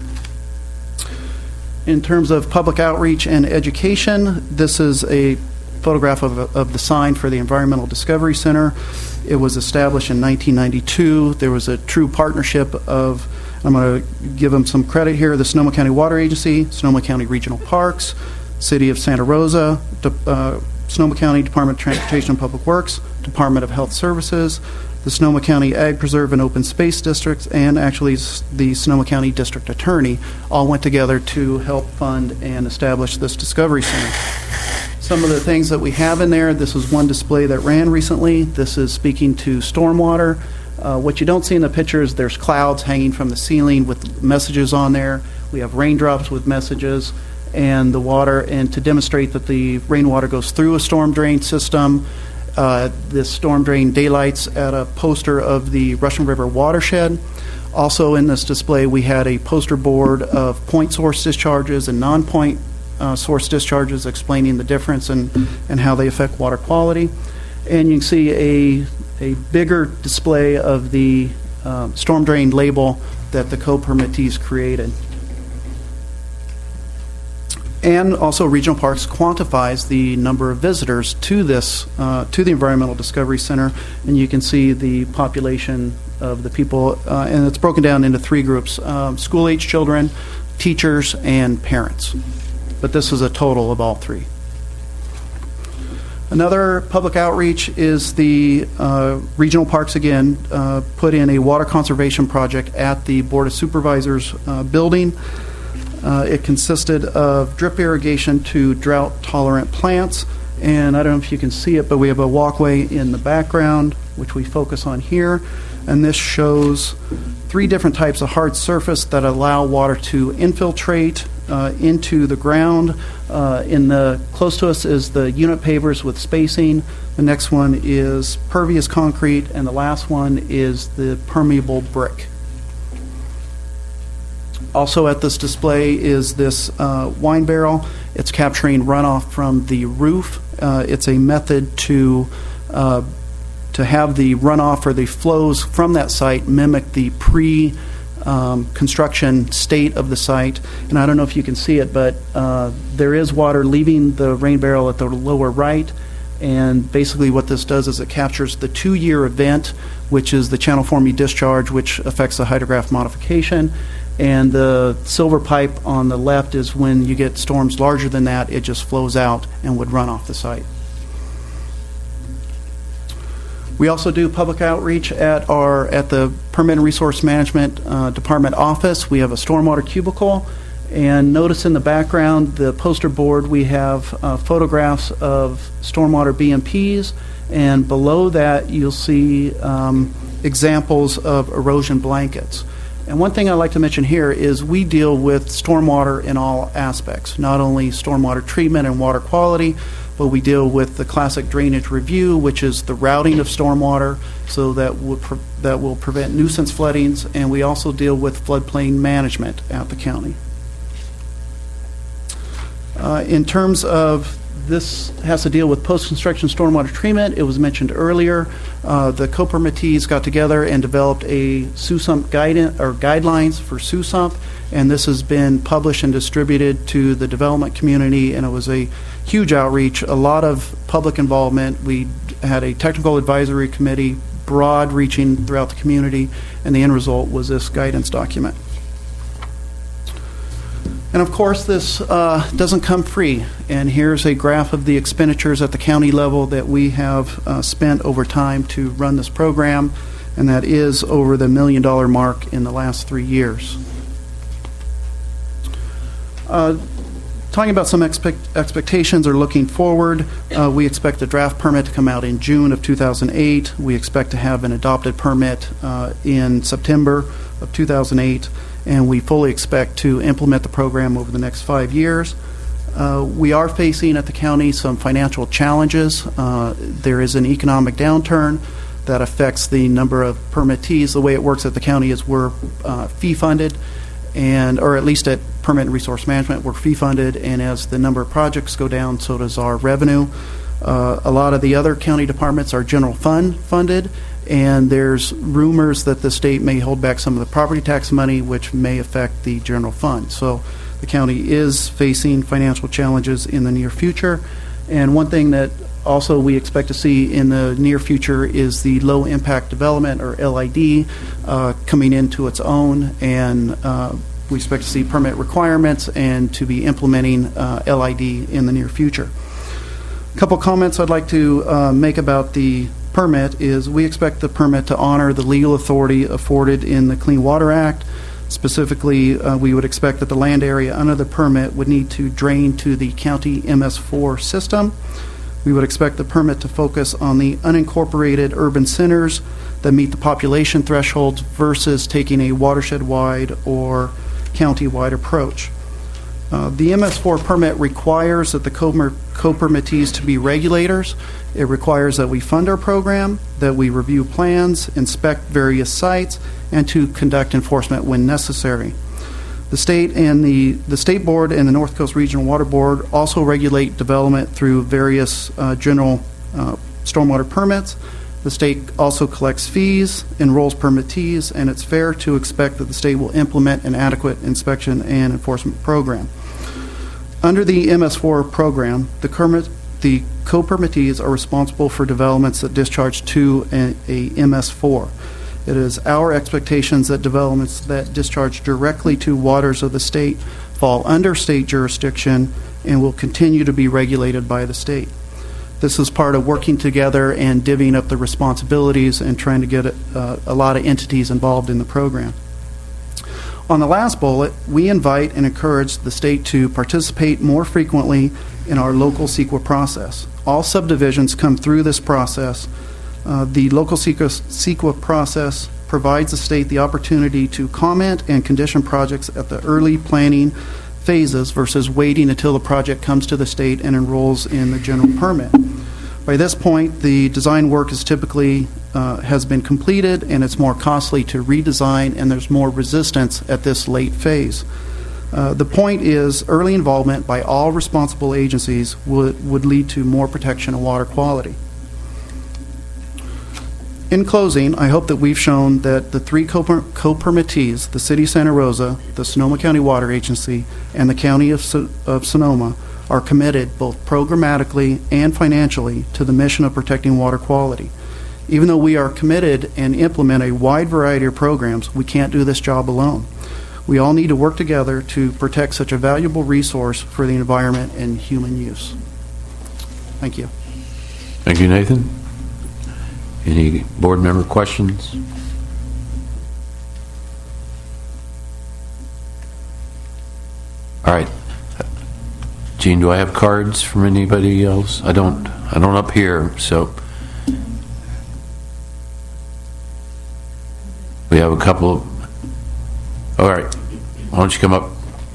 In terms of public outreach and education, this is a photograph of, of the sign for the Environmental Discovery Center. It was established in nineteen ninety-two. There was a true partnership of, I'm going to give them some credit here, the Sonoma County Water Agency, Sonoma County Regional Parks, City of Santa Rosa, uh, Sonoma County Department of Transportation and Public Works, Department of Health Services, the Sonoma County Ag Preserve and Open Space Districts, and actually the Sonoma County District Attorney all went together to help fund and establish this Discovery Center. Some of the things that we have in there, this is one display that ran recently. This is speaking to stormwater. Uh, what you don't see in the picture is there's clouds hanging from the ceiling with messages on there. We have raindrops with messages and the water, and to demonstrate that the rainwater goes through a storm drain system. Uh, this storm drain daylights at a poster of the Russian River watershed. Also in this display, we had a poster board of point source discharges and non-point uh, source discharges, explaining the difference and, and how they affect water quality. And you can see a, a bigger display of the uh, storm drain label that the co-permittees created. And also, Regional Parks quantifies the number of visitors to this, uh, to the Environmental Discovery Center, and you can see the population of the people, uh, and it's broken down into three groups: um, school-age children, teachers, and parents. But this is a total of all three. Another public outreach is the uh, Regional Parks, again, uh, put in a water conservation project at the Board of Supervisors uh, building. Uh, it consisted of drip irrigation to drought-tolerant plants, and I don't know if you can see it, but we have a walkway in the background, which we focus on here, and this shows three different types of hard surface that allow water to infiltrate uh, into the ground. Uh, in the close to us is the unit pavers with spacing. The next one is pervious concrete, and the last one is the permeable brick. Also at this display is this uh, wine barrel. It's capturing runoff from the roof. Uh, it's a method to uh, to have the runoff or the flows from that site mimic the pre um, construction state of the site. And I don't know if you can see it, but uh, there is water leaving the rain barrel at the lower right. And basically what this does is it captures the two-year event, which is the channel forming discharge, which affects the hydrograph modification. And the silver pipe on the left is when you get storms larger than that, it just flows out and would run off the site. We also do public outreach at our at the Permit and Resource Management uh, Department office. We have a stormwater cubicle, and notice in the background the poster board we have uh, photographs of stormwater B M Ps, and below that you'll see um, examples of erosion blankets. And one thing I'd like to mention here is we deal with stormwater in all aspects, not only stormwater treatment and water quality, but we deal with the classic drainage review, which is the routing of stormwater, so that would pre- that will prevent nuisance floodings, and we also deal with floodplain management at the county. Uh, in terms of this has to deal with post-construction stormwater treatment. It was mentioned earlier. Uh, the co-permittees got together and developed a SUSUMP guidance or guidelines for SUSUMP, and this has been published and distributed to the development community, and it was a huge outreach, a lot of public involvement. We had a technical advisory committee, broad reaching throughout the community, and the end result was this guidance document. And of course, this uh, doesn't come free. And here's a graph of the expenditures at the county level that we have uh, spent over time to run this program, and that is over the million dollar mark in the last three years. Uh, talking about some expect expectations or looking forward, uh, we expect the draft permit to come out in June of two thousand eight. We expect to have an adopted permit uh, in September of two thousand eight. And we fully expect to implement the program over the next five years. Uh, we are facing at the county some financial challenges. Uh, there is an economic downturn that affects the number of permittees. The way it works at the county is we're uh, fee funded, and or at least at Permit and Resource Management, we're fee funded, and as the number of projects go down, so does our revenue. Uh, a lot of the other county departments are general fund funded, and there's rumors that the state may hold back some of the property tax money, which may affect the general fund. So the county is facing financial challenges in the near future, And one thing that also we expect to see in the near future is the low impact development, or L I D, uh, coming into its own, and uh, we expect to see permit requirements and to be implementing uh, L I D in the near future. A couple comments I'd like to uh, make about the permit is we expect the permit to honor the legal authority afforded in the Clean Water Act. Specifically, uh, we would expect that the land area under the permit would need to drain to the county M S four system. We would expect the permit to focus on the unincorporated urban centers that meet the population thresholds versus taking a watershed-wide or county-wide approach. Uh, the M S four permit requires that the co- co-permittees to be regulators. It requires that we fund our program, that we review plans, inspect various sites, and to conduct enforcement when necessary. The state and the, the State Board and the North Coast Regional Water Board also regulate development through various uh, general uh, stormwater permits. The state also collects fees, enrolls permittees, and it's fair to expect that the state will implement an adequate inspection and enforcement program. Under the M S four program, the, permit, the co-permittees are responsible for developments that discharge to a, a M S four. It is our expectations that developments that discharge directly to waters of the state fall under state jurisdiction and will continue to be regulated by the state. This is part of working together and divvying up the responsibilities and trying to get a, a lot of entities involved in the program. On the last bullet, we invite and encourage the state to participate more frequently in our local C E Q A process. All subdivisions come through this process. Uh, the local C E Q A process provides the state the opportunity to comment and condition projects at the early planning phases versus waiting until the project comes to the state and enrolls in the general permit. By this point, the design work is typically uh, has been completed, and it's more costly to redesign, and there's more resistance at this late phase. Uh, the point is early involvement by all responsible agencies would, would lead to more protection of water quality. In closing, I hope that we've shown that the three co- co-permittees, the City of Santa Rosa, the Sonoma County Water Agency, and the County of, so- of Sonoma, are committed both programmatically and financially to the mission of protecting water quality. Even though we are committed and implement a wide variety of programs, we can't do this job alone. We all need to work together to protect such a valuable resource for the environment and human use. Thank you. Thank you, Nathan. Any board member questions? All right. Gene, do I have cards from anybody else? I don't. I don't up here, so we have a couple of. All right. Why don't you come up?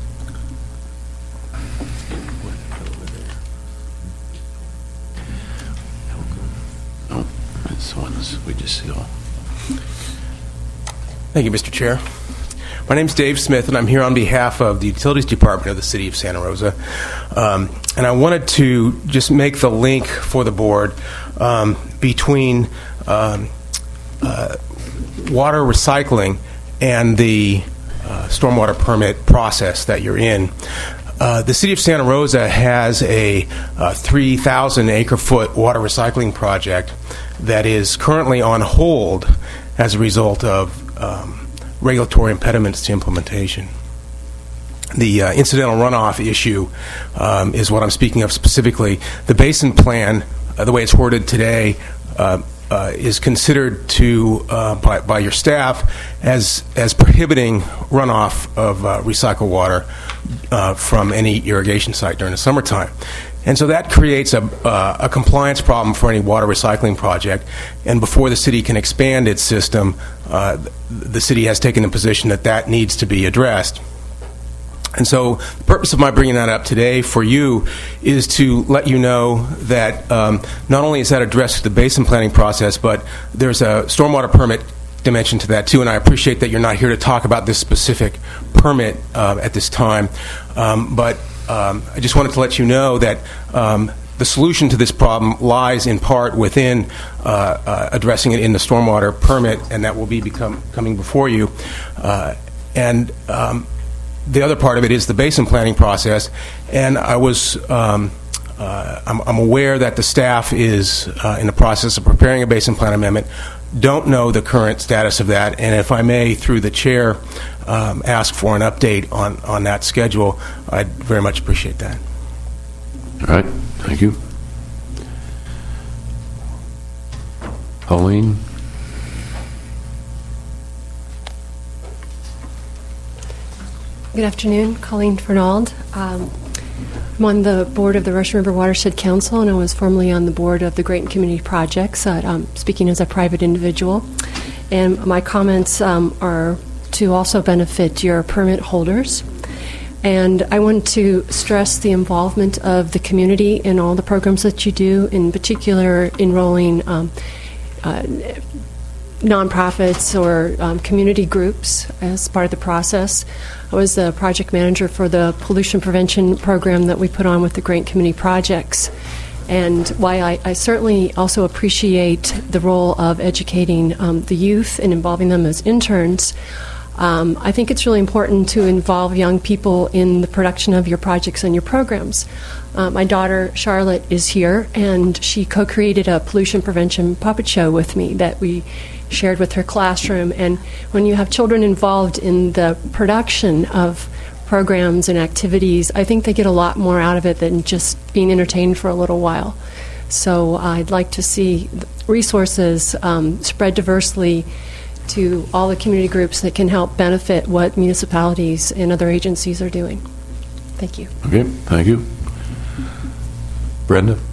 No, this one's we just see all. Thank you, Mister Chair. My name's Dave Smith, and I'm here on behalf of the Utilities Department of the City of Santa Rosa. Um, and I wanted to just make the link for the board um, between um, uh, water recycling and the uh, stormwater permit process that you're in. Uh, the City of Santa Rosa has a uh, three thousand acre foot water recycling project that is currently on hold as a result of um, regulatory impediments to implementation. The uh, incidental runoff issue um, is what I'm speaking of specifically. The basin plan, uh, the way it's worded today, uh, uh, is considered to uh, by, by your staff as as prohibiting runoff of uh, recycled water uh, from any irrigation site during the summertime. And so that creates a, uh, a compliance problem for any water recycling project. And before the city can expand its system, uh, the city has taken the position that that needs to be addressed. And so the purpose of my bringing that up today for you is to let you know that um, not only is that addressed through the basin planning process, but there's a stormwater permit dimension to that too. And I appreciate that you're not here to talk about this specific permit uh, at this time. Um, but Um, I just wanted to let you know that um, the solution to this problem lies in part within uh, uh, addressing it in the stormwater permit, and that will be become, coming before you. Uh, and um, the other part of it is the basin planning process. And I was um, Uh, I'm, I'm aware that the staff is uh, in the process of preparing a basin plan amendment. Don't know the current status of that, and if I may, through the chair, um, ask for an update on, on that schedule, I'd very much appreciate that. All right, thank you. Pauline? Good afternoon, Colleen Fernald. Um, I'm on the board of the Russian River Watershed Council, and I was formerly on the board of the Great Community Projects, uh, um, speaking as a private individual. And my comments um, are to also benefit your permit holders. And I want to stress the involvement of the community in all the programs that you do, in particular enrolling um, uh, nonprofits or um, community groups as part of the process. I was the project manager for the pollution prevention program that we put on with the Great Community Projects. And while I, I certainly also appreciate the role of educating um, the youth and involving them as interns, um, I think it's really important to involve young people in the production of your projects and your programs. Uh, my daughter, Charlotte, is here, and she co-created a pollution prevention puppet show with me that we shared with her classroom. And when you have children involved in the production of programs and activities, I think they get a lot more out of it than just being entertained for a little while. So I'd like to see resources um, spread diversely to all the community groups that can help benefit what municipalities and other agencies are doing. Thank you. Okay, thank you. Brenda?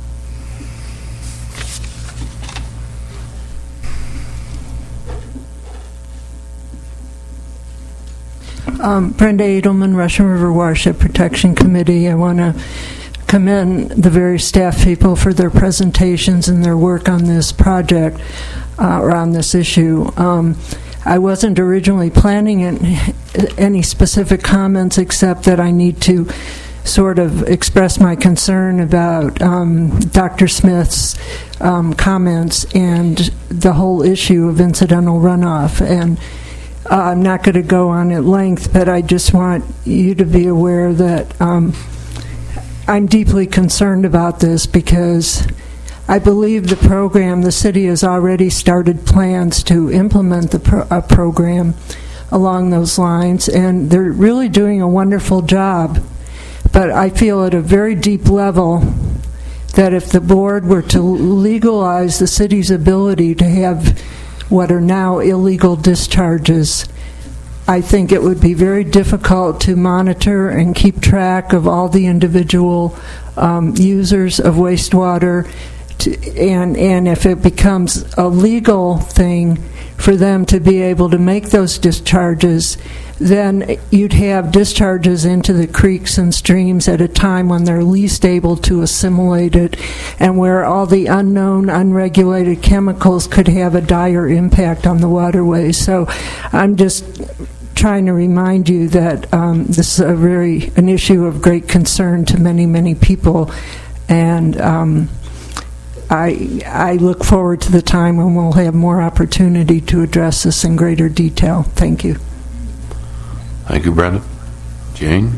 Um, Brenda Edelman, Russian River Watershed Protection Committee. I want to commend the various staff people for their presentations and their work on this project uh, or on this issue. Um, I wasn't originally planning any specific comments except that I need to sort of express my concern about um, Doctor Smith's um, comments and the whole issue of incidental runoff. And Uh, I'm not going to go on at length, but I just want you to be aware that um, I'm deeply concerned about this because I believe the program, the city has already started plans to implement the pro- a program along those lines, and they're really doing a wonderful job. But I feel at a very deep level that if the board were to legalize the city's ability to have what are now illegal discharges, I think it would be very difficult to monitor and keep track of all the individual um, users of wastewater, to, and, and if it becomes a legal thing for them to be able to make those discharges, then you'd have discharges into the creeks and streams at a time when they're least able to assimilate it and where all the unknown, unregulated chemicals could have a dire impact on the waterways. So I'm just trying to remind you that um, this is a very an issue of great concern to many, many people. And um, I, I look forward to the time when we'll have more opportunity to address this in greater detail. Thank you. Thank you, Brenda. Jane?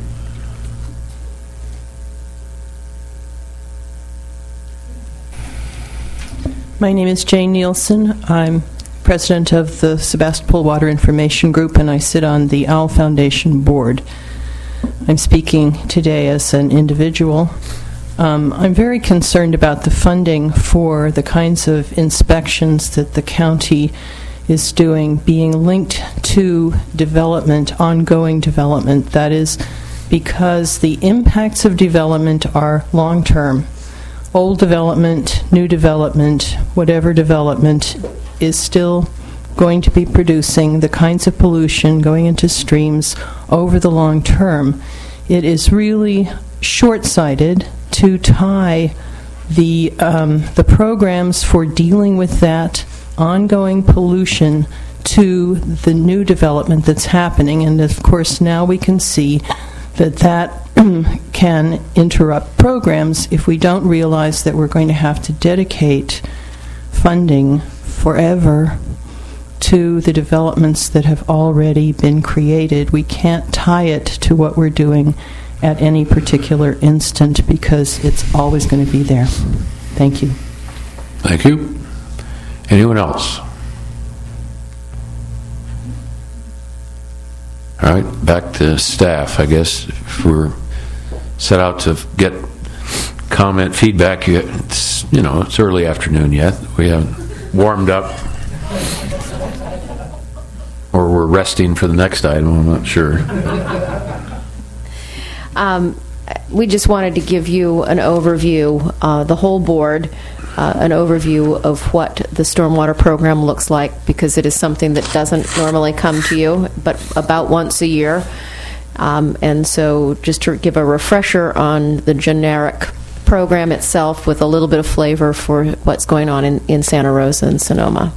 My name is Jane Nielsen. I'm president of the Sebastopol Water Information Group, and I sit on the Owl Foundation board. I'm speaking today as an individual. Um, I'm very concerned about the funding for the kinds of inspections that the county is doing being linked to development, ongoing development. That is because the impacts of development are long-term. Old development, new development, whatever development is still going to be producing the kinds of pollution going into streams over the long term. It is really short-sighted to tie the um, the programs for dealing with that ongoing pollution to the new development that's happening. And of course now we can see that that can interrupt programs if we don't realize that we're going to have to dedicate funding forever to the developments that have already been created. We can't tie it to what we're doing at any particular instant because it's always going to be there. Thank you. Thank you. Anyone else? All right, back to staff, I guess. If we're set out to get comment, feedback, you, it's, you know, it's early afternoon yet. We haven't warmed up. Or we're resting for the next item, I'm not sure. Um, we just wanted to give you an overview, uh, the whole board, uh, an overview of what the stormwater program looks like, because it is something that doesn't normally come to you, but about once a year. Um, and so just to give a refresher on the generic program itself with a little bit of flavor for what's going on in, in Santa Rosa and Sonoma.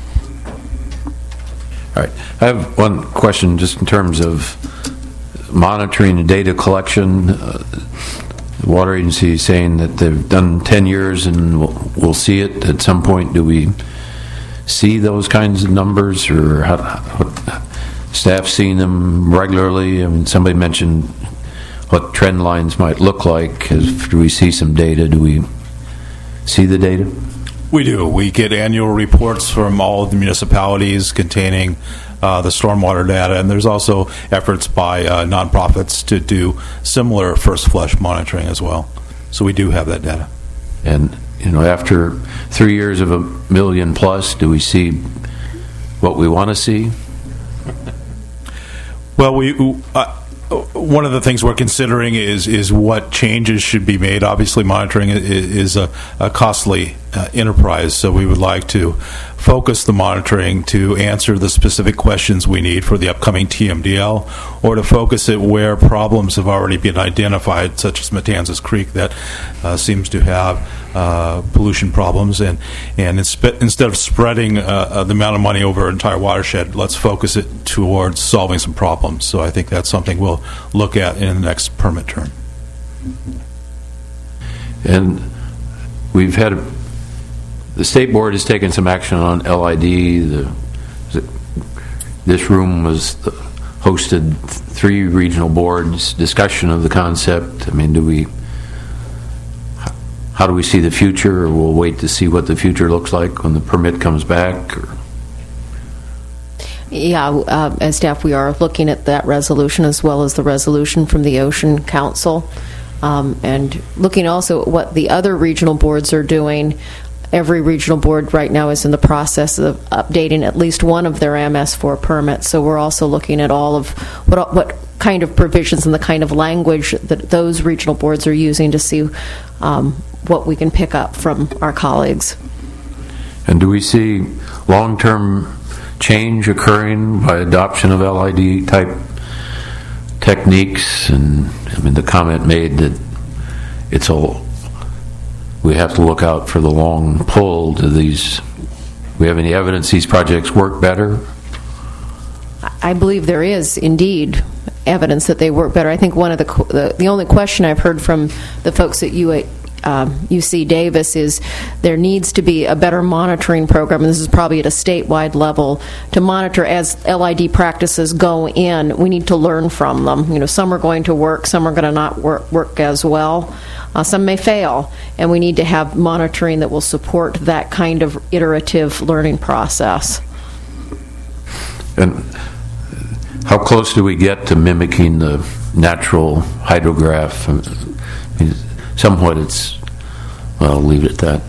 All right. I have one question just in terms of monitoring and data collection. Uh, the Water Agency is saying that they've done ten years and we'll, we'll see it at some point. Do we see those kinds of numbers, or how, how, staff seeing them regularly? I mean, somebody mentioned what trend lines might look like. As, do we see some data? Do we see the data? We do. We get annual reports from all of the municipalities containing uh, the stormwater data, and there's also efforts by uh, nonprofits to do similar first flush monitoring as well. So we do have that data. And, you know, after three years of a million plus, do we see what we want to see? Well, we uh, one of the things we're considering is is what changes should be made. Obviously, monitoring is, is a, a costly uh, enterprise, so we would like to focus the monitoring to answer the specific questions we need for the upcoming T M D L, or to focus it where problems have already been identified, such as Matanzas Creek, that uh, seems to have uh, pollution problems. And, and inspe- instead of spreading uh, the amount of money over an entire watershed, let's focus it towards solving some problems. So I think that's something we'll look at in the next permit term. And we've had a The state board has taken some action on L I D. The, this room was the, hosted three regional boards discussion of the concept. I mean, do we? How do we see the future, or we'll wait to see what the future looks like when the permit comes back? Or? Yeah, uh, as staff, we are looking at that resolution as well as the resolution from the Ocean Council, um, and looking also at what the other regional boards are doing. Every regional board right now is in the process of updating at least one of their M S four permits. So we're also looking at all of what what kind of provisions and the kind of language that those regional boards are using to see um, what we can pick up from our colleagues. And do we see long-term change occurring by adoption of L I D type techniques? And I mean, the comment made that it's a we have to look out for the long pull to these. We have any evidence these projects work better? I believe there is indeed evidence that they work better. I think one of the the, the only question I've heard from the folks at U A, um, U C Davis is there needs to be a better monitoring program, and this is probably at a statewide level, to monitor as L I D practices go in. We need to learn from them. You know, some are going to work, some are going to not work, work as well. Uh, some may fail, and we need to have monitoring that will support that kind of iterative learning process. And how close do we get to mimicking the natural hydrograph? I mean, somewhat it's, well, I'll leave it at that.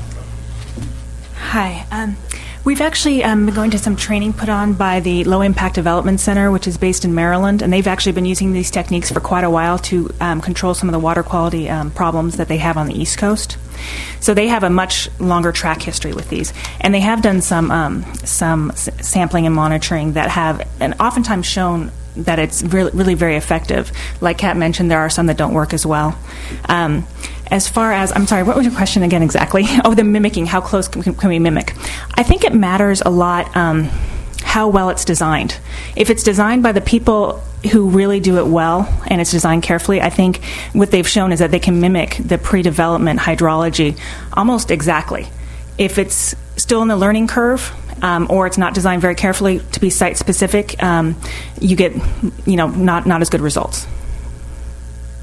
Hi. Um, we've actually um, been going to some training put on by the Low Impact Development Center, which is based in Maryland, and they've actually been using these techniques for quite a while to um, control some of the water quality um, problems that they have on the East Coast. So they have a much longer track history with these, and they have done some um, some s- sampling and monitoring that have, and oftentimes shown that it's really, really very effective. Like Kat mentioned, there are some that don't work as well. Um, as far as, I'm sorry, what was your question again exactly? Oh, the mimicking, how close can, can we mimic? I think it matters a lot um, how well it's designed. If it's designed by the people who really do it well and it's designed carefully, I think what they've shown is that they can mimic the pre-development hydrology almost exactly. If it's still in the learning curve, Um, or it's not designed very carefully to be site specific, um, you get, you know, not not as good results.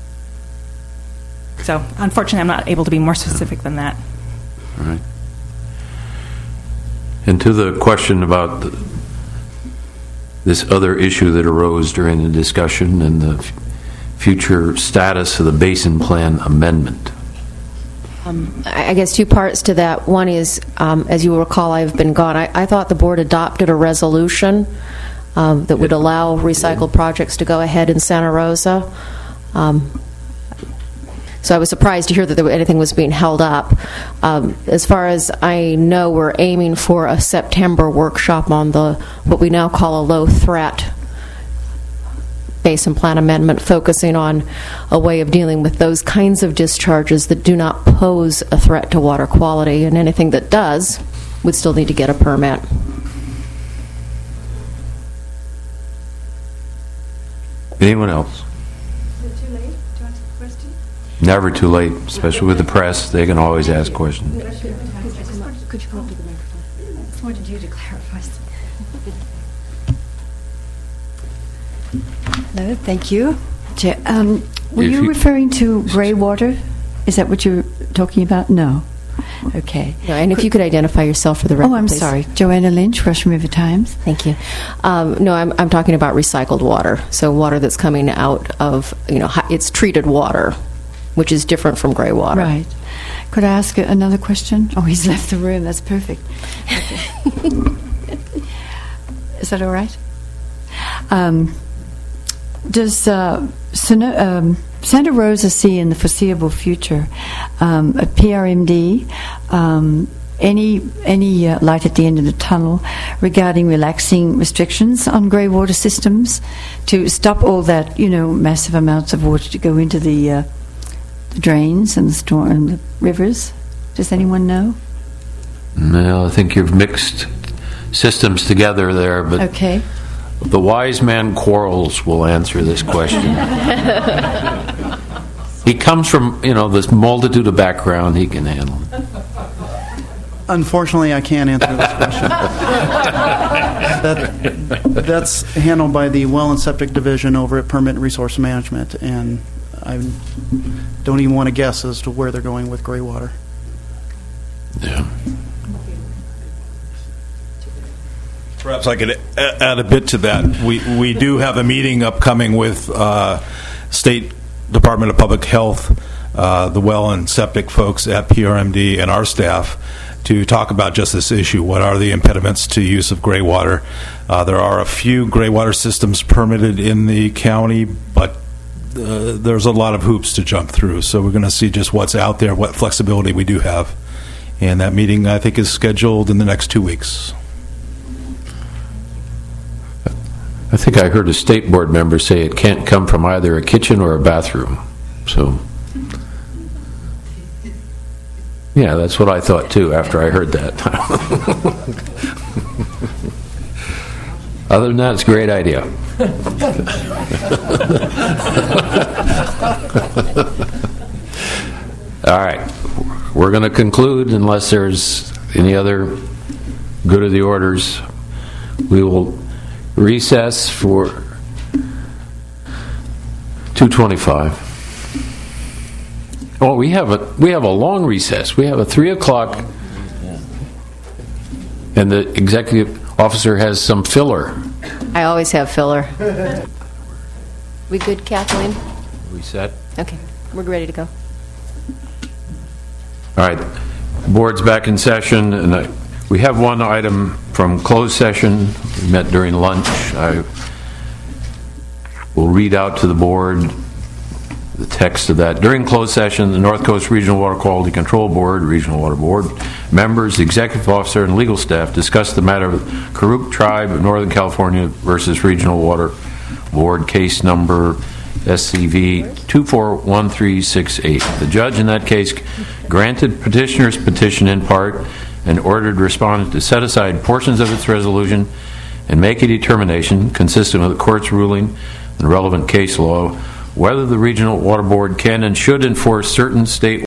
So unfortunately, I'm not able to be more specific than that. All right. And to the question about the, this other issue that arose during the discussion and the f- future status of the Basin Plan amendment. Um, I I guess two parts to that. One is, um, as you will recall, I've been gone. I, I thought the board adopted a resolution um, that would allow recycled projects to go ahead in Santa Rosa. Um, so I was surprised to hear that there, anything was being held up. Um, as far as I know, we're aiming for a September workshop on the what we now call a low threat Basin Plan amendment, focusing on a way of dealing with those kinds of discharges that do not pose a threat to water quality, and anything that does would still need to get a permit. Anyone else? Is it too late to answer the question? Never too late, especially with the press. They can always ask questions. Could you come up to the microphone? I just wanted you to clarify something. Hello, thank you. Chair, um, were If you you- referring to grey water? Is that what you're talking about? No. Okay. No, and if you could identify yourself for the record, Oh, I'm please. sorry. Joanna Lynch, Russian River Times. Thank you. Um, no, I'm, I'm talking about recycled water. So water that's coming out of, you know, hi- it's treated water, which is different from gray water. Right. Could I ask a- another question? Oh, he's left the room. That's perfect. Okay. Is that all right? Um, does uh, Sano- um, Santa Rosa see in the foreseeable future um, a P R M D, um, any any uh, light at the end of the tunnel regarding relaxing restrictions on grey water systems to stop all that, you know, massive amounts of water to go into the, uh, the drains and the storm and the rivers? Does anyone know? No, I think you've mixed systems together there, but Okay. the wise man Quarles will answer this question. He comes from, you know, this multitude of background. He can handle it. Unfortunately, I can't answer this question. that, that's handled by the Well and Septic Division over at Permit and Resource Management, and I don't even want to guess as to where they're going with gray water. Yeah. Perhaps I could a- add a bit to that. We we do have a meeting upcoming with uh, State Department of Public Health, uh, the well and septic folks at P R M D, and our staff to talk about just this issue. What are the impediments to use of gray water? Uh, there are a few gray water systems permitted in the county, but uh, there's a lot of hoops to jump through. So we're going to see just what's out there, what flexibility we do have. And that meeting, I think, is scheduled in the next two weeks. I think I heard a state board member say it can't come from either a kitchen or a bathroom. So, yeah, that's what I thought too after I heard that. Other than that, it's a great idea. All right. We're going to conclude unless there's any other good of the orders. We will recess for two twenty-five. Oh, we have a we have a long recess. We have a three o'clock, and the executive officer has some filler. I always have filler. We good, Kathleen? We set. Okay, we're ready to go. All right, board's back in session, and I, we have one item from closed session. We met during lunch. I will read out to the board the text of that. During closed session, the North Coast Regional Water Quality Control Board, Regional Water Board members, the executive officer, and legal staff discussed the matter of Karuk Tribe of Northern California versus Regional Water Board, case number S C V two four one three six eight. The judge in that case granted petitioner's petition in part and ordered respondent to set aside portions of its resolution and make a determination consistent with the court's ruling and relevant case law whether the Regional Water Board can and should enforce certain state